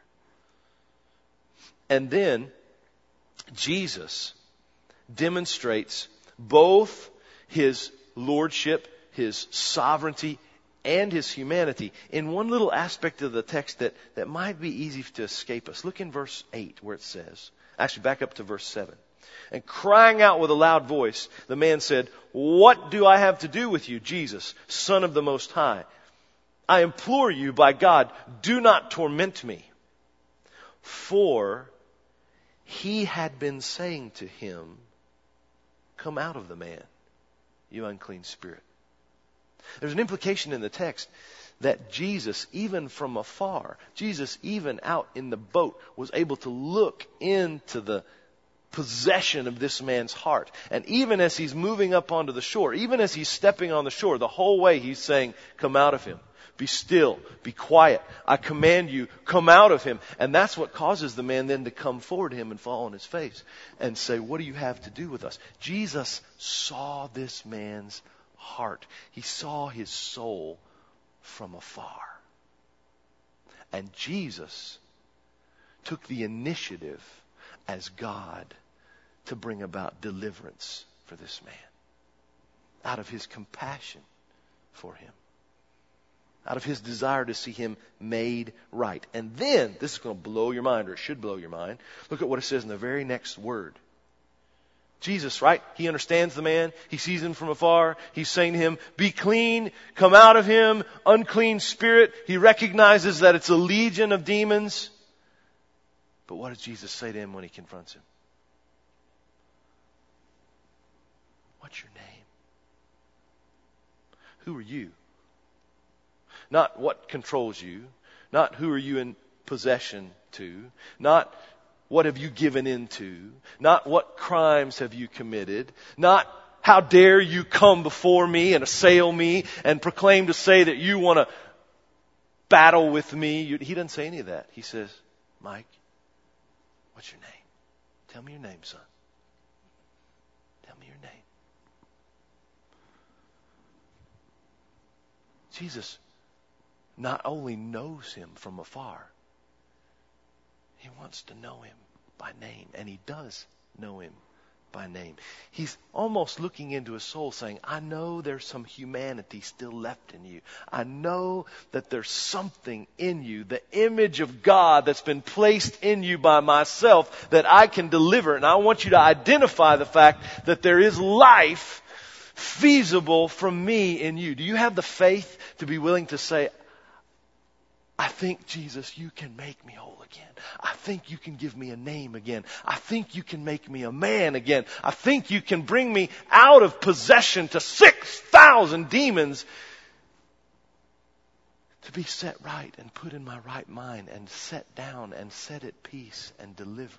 And then Jesus demonstrates both his lordship, his sovereignty, and his humanity in one little aspect of the text that, that might be easy to escape us. Look in verse eight where it says, actually back up to verse seven. And crying out with a loud voice, the man said, what do I have to do with you, Jesus, Son of the Most High? I implore you by God, do not torment me. For he had been saying to him, come out of the man, you unclean spirit. There's an implication in the text that Jesus, even from afar, Jesus, even out in the boat, was able to look into the possession of this man's heart. And even as he's moving up onto the shore, even as he's stepping on the shore, the whole way he's saying, come out of him. Be still. Be quiet. I command you, come out of him. And that's what causes the man then to come forward to him and fall on his face and say, what do you have to do with us? Jesus saw this man's heart. He saw his soul from afar. And Jesus took the initiative as God to bring about deliverance for this man out of his compassion for him, out of his desire to see him made right. And then, this is going to blow your mind, or it should blow your mind. Look at what it says in the very next word. Jesus, right? He understands the man. He sees him from afar. He's saying to him, be clean, come out of him, unclean spirit. He recognizes that it's a legion of demons. But what does Jesus say to him when he confronts him? What's your name? Who are you? Not what controls you. Not who are you in possession to. Not what have you given into. Not what crimes have you committed. Not how dare you come before me and assail me and proclaim to say that you want to battle with me. He doesn't say any of that. He says, Mike, what's your name? Tell me your name, son. Tell me your name. Jesus not only knows him from afar, he wants to know him by name. And he does know him by name. He's almost looking into his soul saying, I know there's some humanity still left in you. I know that there's something in you, the image of God that's been placed in you by myself that I can deliver. And I want you to identify the fact that there is life feasible from me in you. Do you have the faith to be willing to say, I think, Jesus, you can make me whole again. I think you can give me a name again. I think you can make me a man again. I think you can bring me out of possession to six thousand demons to be set right and put in my right mind and set down and set at peace and delivered.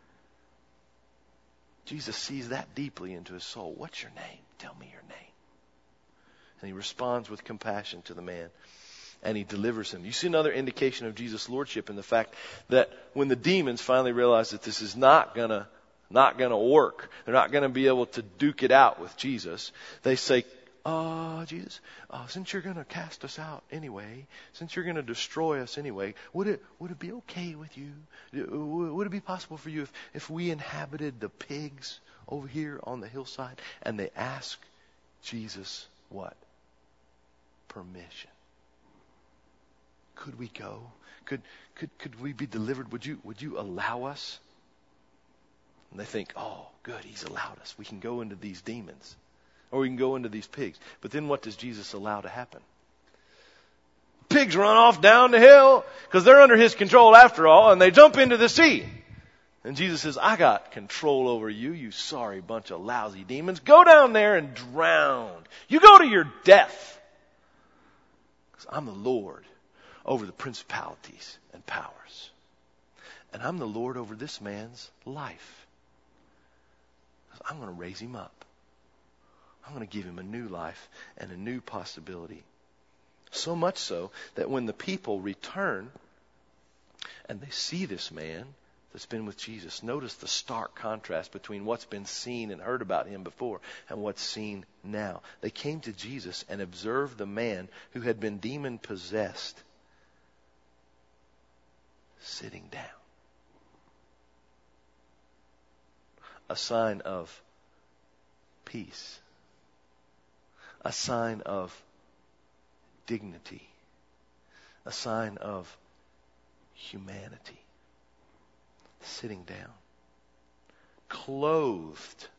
Jesus sees that deeply into his soul. What's your name? Tell me your name. And he responds with compassion to the man. And he delivers him. You see another indication of Jesus' lordship in the fact that when the demons finally realize that this is not gonna, not gonna work, they're not gonna be able to duke it out with Jesus, they say, uh, Jesus, uh, since you're gonna cast us out anyway, since you're gonna destroy us anyway, would it, would it be okay with you? Would it be possible for you if, if we inhabited the pigs over here on the hillside? And they ask Jesus what? Permission. Could we go? Could, could, could we be delivered? Would you, would you allow us? And they think, oh, good, he's allowed us. We can go into these demons. Or we can go into these pigs. But then what does Jesus allow to happen? Pigs run off down the hill because they're under his control after all, and they jump into the sea. And Jesus says, I got control over you, you sorry bunch of lousy demons. Go down there and drown. You go to your death. Because I'm the Lord over the principalities and powers. And I'm the Lord over this man's life. I'm going to raise him up. I'm going to give him a new life and a new possibility. So much so that when the people return and they see this man that's been with Jesus, notice the stark contrast between what's been seen and heard about him before and what's seen now. They came to Jesus and observed the man who had been demon possessed sitting down. A sign of peace. A sign of dignity. A sign of humanity. Sitting down. Clothed.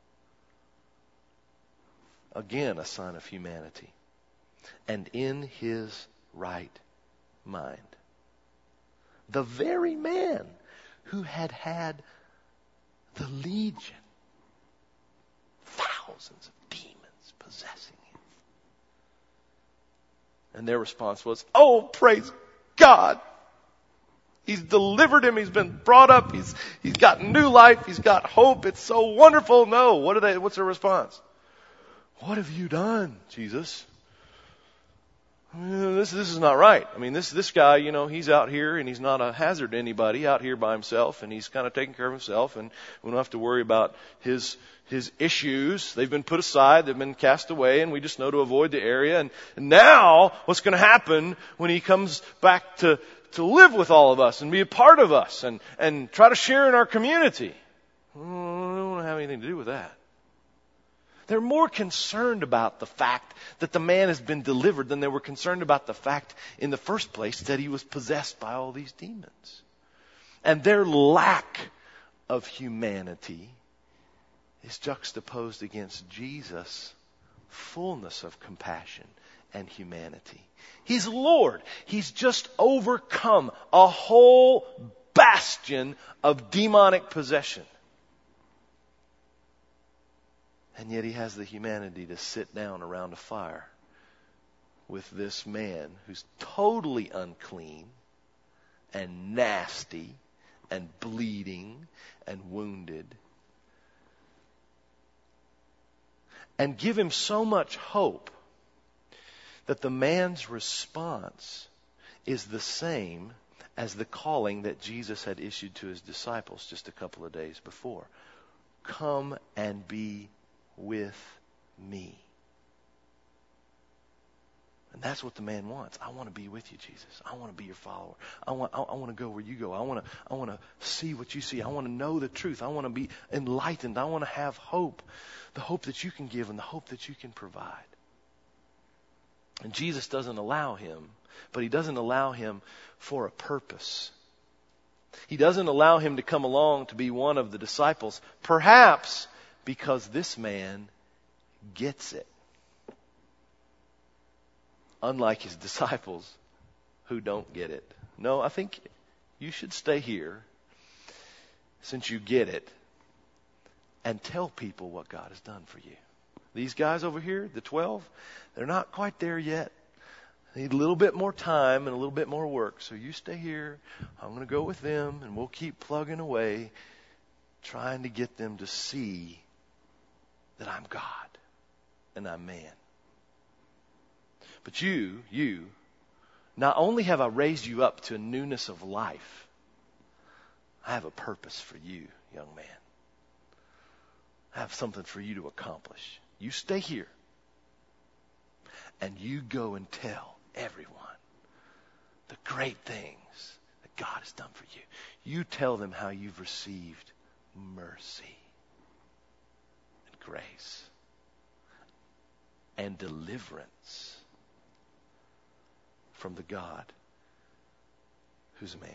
Again, a sign of humanity. And in his right mind. The very man who had had the legion, thousands of demons possessing him. And their response was, oh, praise God. He's delivered him. He's been brought up. He's, he's got new life. He's got hope. It's so wonderful. No. What are they, what's their response? What have you done, Jesus? This, this is not right. I mean, this, this guy, you know, he's out here and he's not a hazard to anybody, out here by himself, and he's kind of taking care of himself, and we don't have to worry about his, his issues. They've been put aside. They've been cast away, and we just know to avoid the area. And, and now what's going to happen when he comes back to, to live with all of us and be a part of us and, and try to share in our community? Well, I don't want to have anything to do with that. They're more concerned about the fact that the man has been delivered than they were concerned about the fact in the first place that he was possessed by all these demons. And their lack of humanity is juxtaposed against Jesus' fullness of compassion and humanity. He's Lord. He's just overcome a whole bastion of demonic possession. And yet he has the humanity to sit down around a fire with this man who's totally unclean and nasty and bleeding and wounded, and give him so much hope that the man's response is the same as the calling that Jesus had issued to his disciples just a couple of days before. Come and be with me. And that's what the man wants. I want to be with you, Jesus. I want to be your follower. I want, I, I want to go where you go. I want to, I want to see what you see. I want to know the truth. I want to be enlightened. I want to have hope. The hope that you can give and the hope that you can provide. And Jesus doesn't allow him, but he doesn't allow him for a purpose. He doesn't allow him to come along to be one of the disciples, perhaps because this man gets it. Unlike his disciples who don't get it. No, I think you should stay here since you get it and tell people what God has done for you. These guys over here, the twelve, they're not quite there yet. They need a little bit more time and a little bit more work. So you stay here. I'm going to go with them and we'll keep plugging away, trying to get them to see that I'm God and I'm man. But you, you, not only have I raised you up to a newness of life, I have a purpose for you, young man. I have something for you to accomplish. You stay here and you go and tell everyone the great things that God has done for you. You tell them how you've received mercy and grace and deliverance from the God who's a man.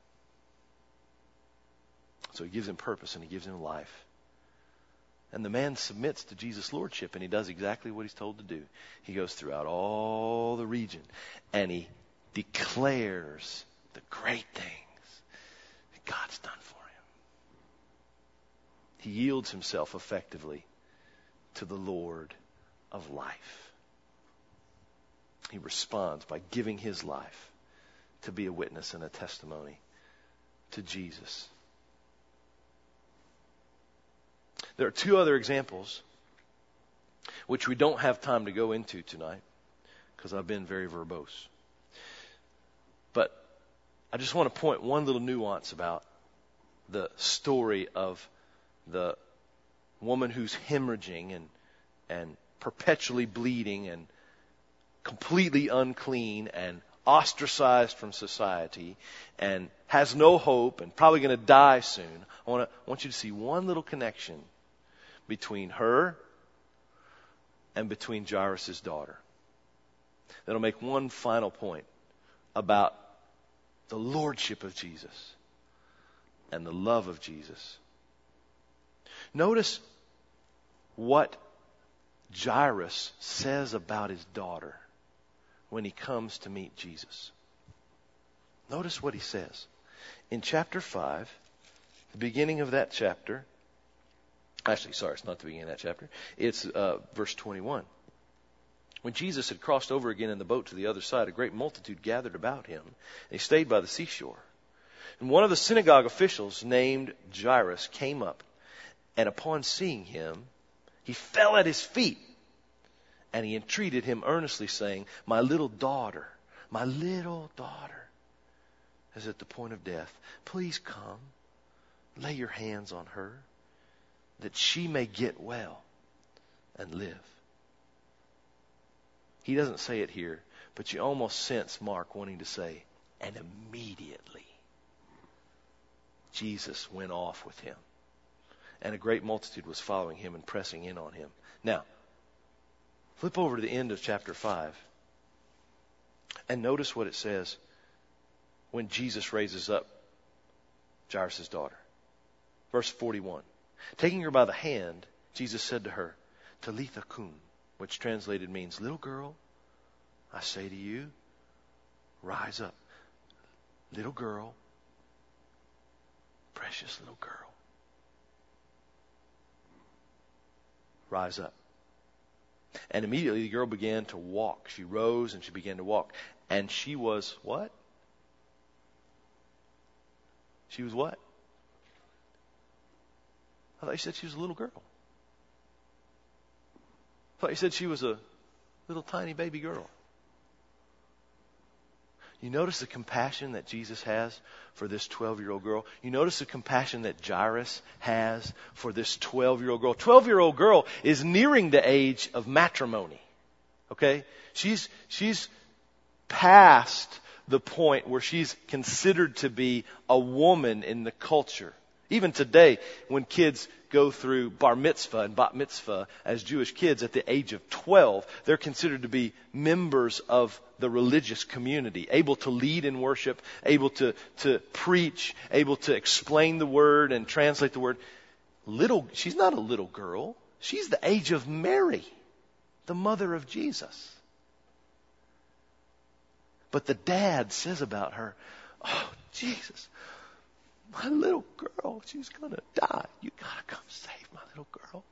So he gives him purpose and he gives him life. And the man submits to Jesus' lordship, and he does exactly what he's told to do. He goes throughout all the region, and he declares the great things that God's done for him. He yields himself effectively to the Lord of life. He responds by giving his life to be a witness and a testimony to Jesus. There are two other examples which we don't have time to go into tonight because I've been very verbose. But I just want to point one little nuance about the story of the woman who's hemorrhaging and, and perpetually bleeding and completely unclean and ostracized from society and has no hope and probably going to die soon. I want to I want you to see one little connection between her and between Jairus' daughter. That'll make one final point about the lordship of Jesus and the love of Jesus. Notice what Jairus says about his daughter when he comes to meet Jesus. Notice what he says. In chapter five, the beginning of that chapter, actually, sorry, it's not the beginning of that chapter. It's uh, verse twenty-one. When Jesus had crossed over again in the boat to the other side, a great multitude gathered about him. He stayed by the seashore. And one of the synagogue officials named Jairus came up, and upon seeing him, he fell at his feet, and he entreated him earnestly, saying, "My little daughter, my little daughter is at the point of death. Please come, lay your hands on her, that she may get well and live." He doesn't say it here, but you almost sense Mark wanting to say, and immediately Jesus went off with him. And a great multitude was following him and pressing in on him. Now, flip over to the end of chapter five. And notice what it says when Jesus raises up Jairus' daughter. Verse forty-one. Taking her by the hand, Jesus said to her, "Talitha cum," which translated means, "Little girl, I say to you, rise up." Little girl, precious little girl, rise up. And immediately the girl began to walk. She rose and she began to walk. And she was what? She was what? I thought you said she was a little girl. I thought you said she was a little tiny baby girl. You notice the compassion that Jesus has for this twelve-year-old girl. You notice the compassion that Jairus has for this twelve-year-old girl. twelve-year-old girl is nearing the age of matrimony. Okay? She's, she's past the point where she's considered to be a woman in the culture. Even today, when kids go through bar mitzvah and bat mitzvah as Jewish kids at the age of twelve, they're considered to be members of the religious community, able to lead in worship, able to, to preach, able to explain the word and translate the word. Little, she's not a little girl. She's the age of Mary, the mother of Jesus. But the dad says about her, "Oh, Jesus, my little girl, she's going to die. You got to come save my little girl."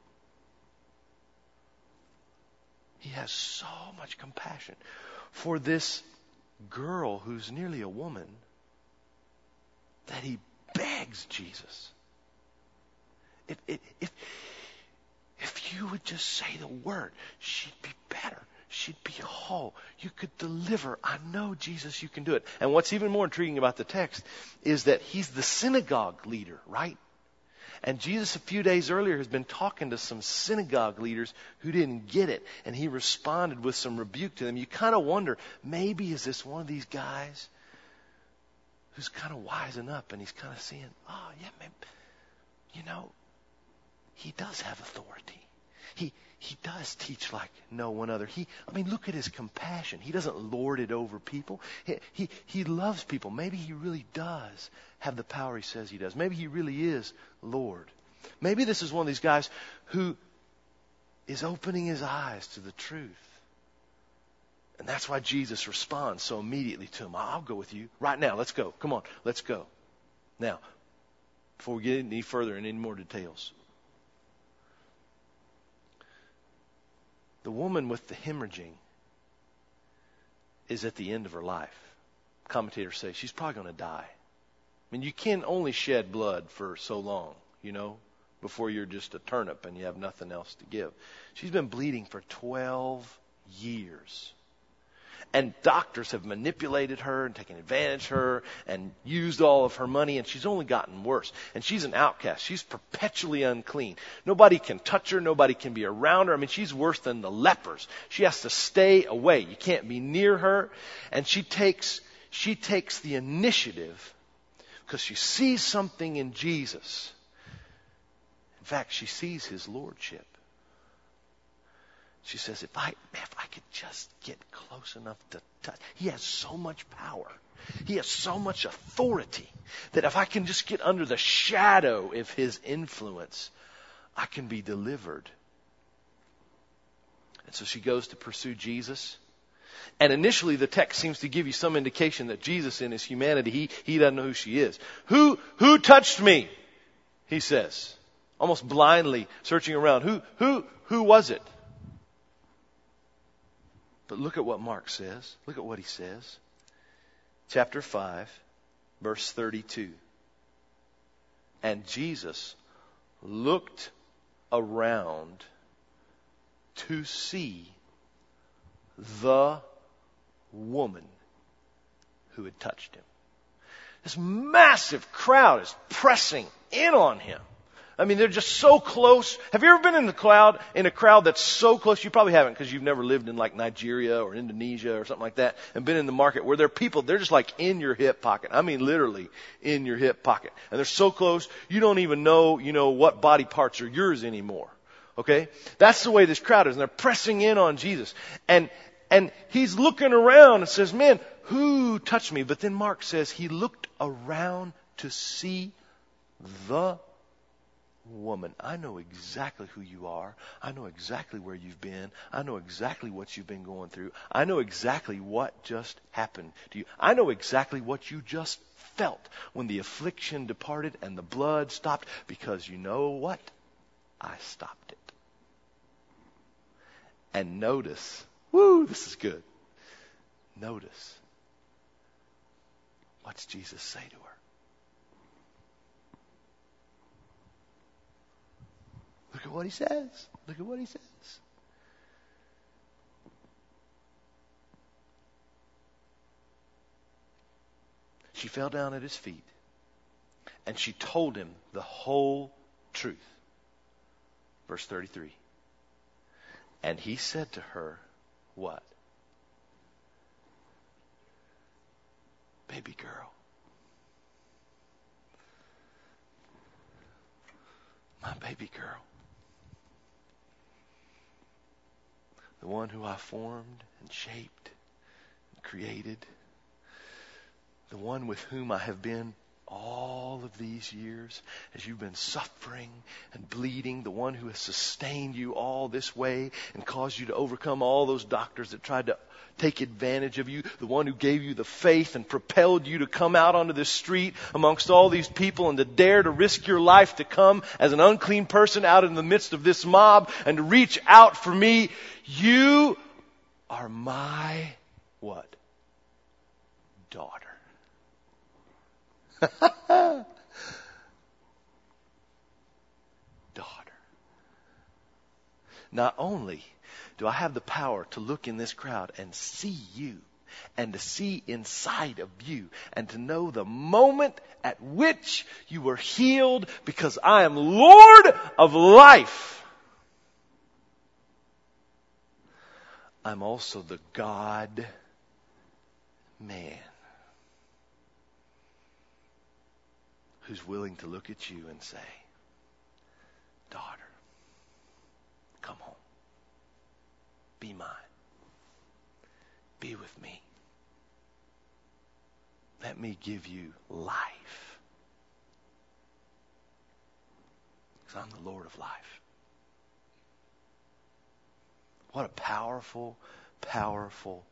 He has so much compassion for this girl who's nearly a woman that he begs Jesus. If, if, if, if you would just say the word, she'd be better. She'd be whole. You could deliver. I know, Jesus, you can do it. And what's even more intriguing about the text is that he's the synagogue leader, right? And Jesus a few days earlier has been talking to some synagogue leaders who didn't get it. And he responded with some rebuke to them. You kind of wonder, maybe is this one of these guys who's kind of wising up and he's kind of seeing, oh, yeah, maybe, you know, he does have authority. He He does teach like no one other. He, I mean, look at his compassion. He doesn't lord it over people. He, he, he loves people. Maybe he really does have the power he says he does. Maybe he really is Lord. Maybe this is one of these guys who is opening his eyes to the truth. And that's why Jesus responds so immediately to him. I'll go with you right now. Let's go. Come on, let's go. Now, before we get any further in any more details, the woman with the hemorrhaging is at the end of her life. Commentators say she's probably going to die. I mean, you can only shed blood for so long, you know, before you're just a turnip and you have nothing else to give. She's been bleeding for twelve years. And doctors have manipulated her and taken advantage of her and used all of her money, and she's only gotten worse. And she's an outcast. She's perpetually unclean. Nobody can touch her. Nobody can be around her. I mean, she's worse than the lepers. She has to stay away. You can't be near her. And she takes, she takes the initiative because she sees something in Jesus. In fact, she sees his lordship. She says, if I, if I could just get close enough to touch. He has so much power. He has so much authority that if I can just get under the shadow of his influence, I can be delivered. And so she goes to pursue Jesus. And initially the text seems to give you some indication that Jesus in his humanity, he, he doesn't know who she is. Who, who touched me? He says, almost blindly searching around. Who, who, who was it? But look at what Mark says. Look at what he says. Chapter five, verse thirty-two. And Jesus looked around to see the woman who had touched him. This massive crowd is pressing in on him. I mean, they're just so close. Have you ever been in the crowd, in a crowd that's so close? You probably haven't, because you've never lived in like Nigeria or Indonesia or something like that and been in the market where there are people, they're just like in your hip pocket. I mean, literally in your hip pocket. And they're so close, you don't even know, you know, what body parts are yours anymore. Okay? That's the way this crowd is. And they're pressing in on Jesus. And, and he's looking around and says, man, who touched me? But then Mark says he looked around to see the woman. I know exactly who you are. I know exactly where you've been. I know exactly what you've been going through. I know exactly what just happened to you. I know exactly what you just felt when the affliction departed and the blood stopped, because you know what? I stopped it. And notice, woo, this is good. Notice, what's Jesus say to her? Look at what he says. Look at what he says. She fell down at his feet, and she told him the whole truth. Verse thirty-three. And he said to her, what? Baby girl. My baby girl. The one who I formed and shaped and created. The one with whom I have been all of these years as you've been suffering and bleeding. The one who has sustained you all this way and caused you to overcome all those doctors that tried to take advantage of you. The one who gave you the faith and propelled you to come out onto the street amongst all these people and to dare to risk your life to come as an unclean person out in the midst of this mob and to reach out for me. You are my what? Daughter. Daughter. Not only do I have the power to look in this crowd and see you and to see inside of you and to know the moment at which you were healed, because I am Lord of life. I'm also the God man who's willing to look at you and say, daughter, come home. Be mine. Be with me. Let me give you life. Because I'm the Lord of life. What a powerful, powerful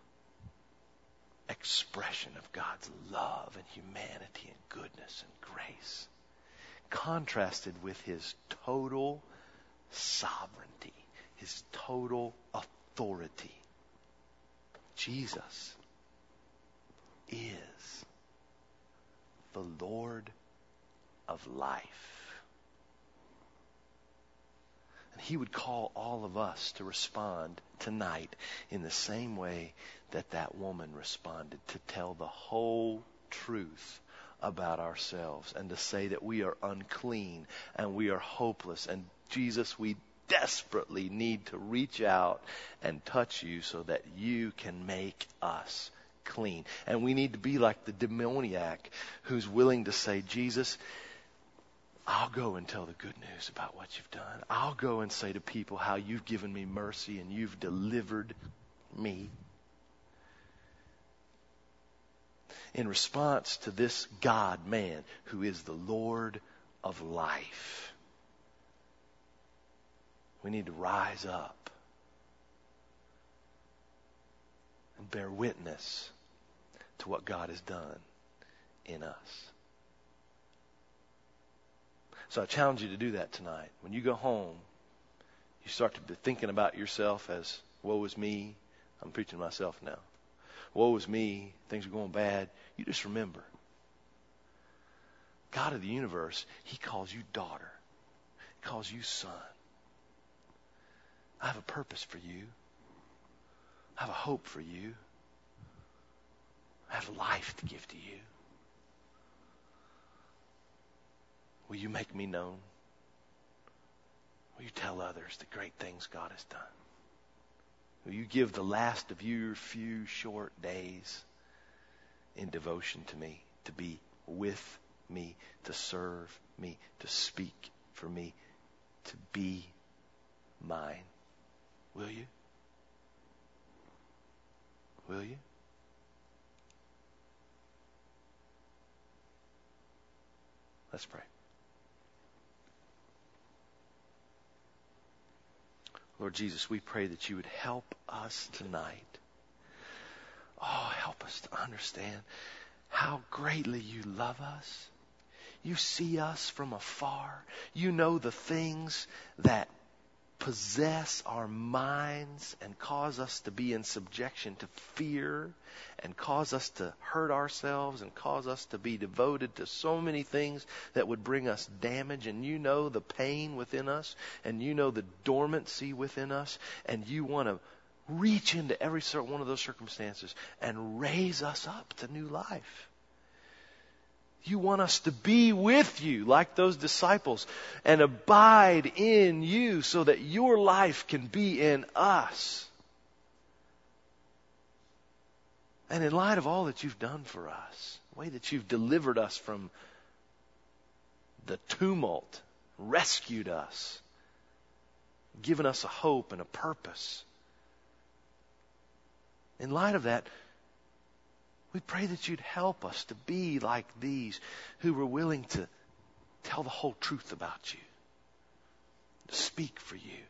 expression of God's love and humanity and goodness and grace, contrasted with his total sovereignty, his total authority. Jesus is the Lord of life. And he would call all of us to respond tonight in the same way that that woman responded, to tell the whole truth about ourselves and to say that we are unclean and we are hopeless. And Jesus, we desperately need to reach out and touch you so that you can make us clean. And we need to be like the demoniac who's willing to say, Jesus, I'll go and tell the good news about what you've done. I'll go and say to people how you've given me mercy and you've delivered me. In response to this God-man who is the Lord of life, we need to rise up and bear witness to what God has done in us. So I challenge you to do that tonight. When you go home, you start to be thinking about yourself as, woe is me, I'm preaching to myself now. Woe is me. Things are going bad. You just remember, God of the universe, He calls you daughter. He calls you son. I have a purpose for you. I have a hope for you. I have life to give to you. Will you make me known? Will you tell others the great things God has done? Will you give the last of your few short days in devotion to me, to be with me, to serve me, to speak for me, to be mine? Will you? Will you? Let's pray. Lord Jesus, we pray that you would help us tonight. Oh, help us to understand how greatly you love us. You see us from afar. You know the things that possess our minds and cause us to be in subjection to fear and cause us to hurt ourselves and cause us to be devoted to so many things that would bring us damage. And you know the pain within us, and you know the dormancy within us, and you want to reach into every one of those circumstances and raise us up to new life. You want us to be with you like those disciples and abide in you so that your life can be in us. And in light of all that you've done for us, the way that you've delivered us from the tumult, rescued us, given us a hope and a purpose. In light of that, we pray that you'd help us to be like these who were willing to tell the whole truth about you, to speak for you,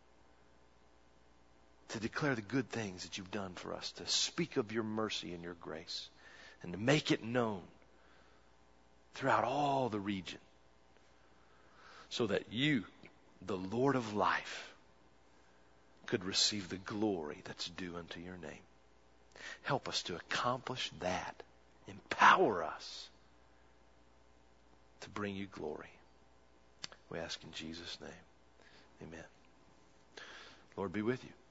to declare the good things that you've done for us, to speak of your mercy and your grace, and to make it known throughout all the region so that you, the Lord of life, could receive the glory that's due unto your name. Help us to accomplish that. Empower us to bring you glory. We ask in Jesus' name. Amen. Lord be with you.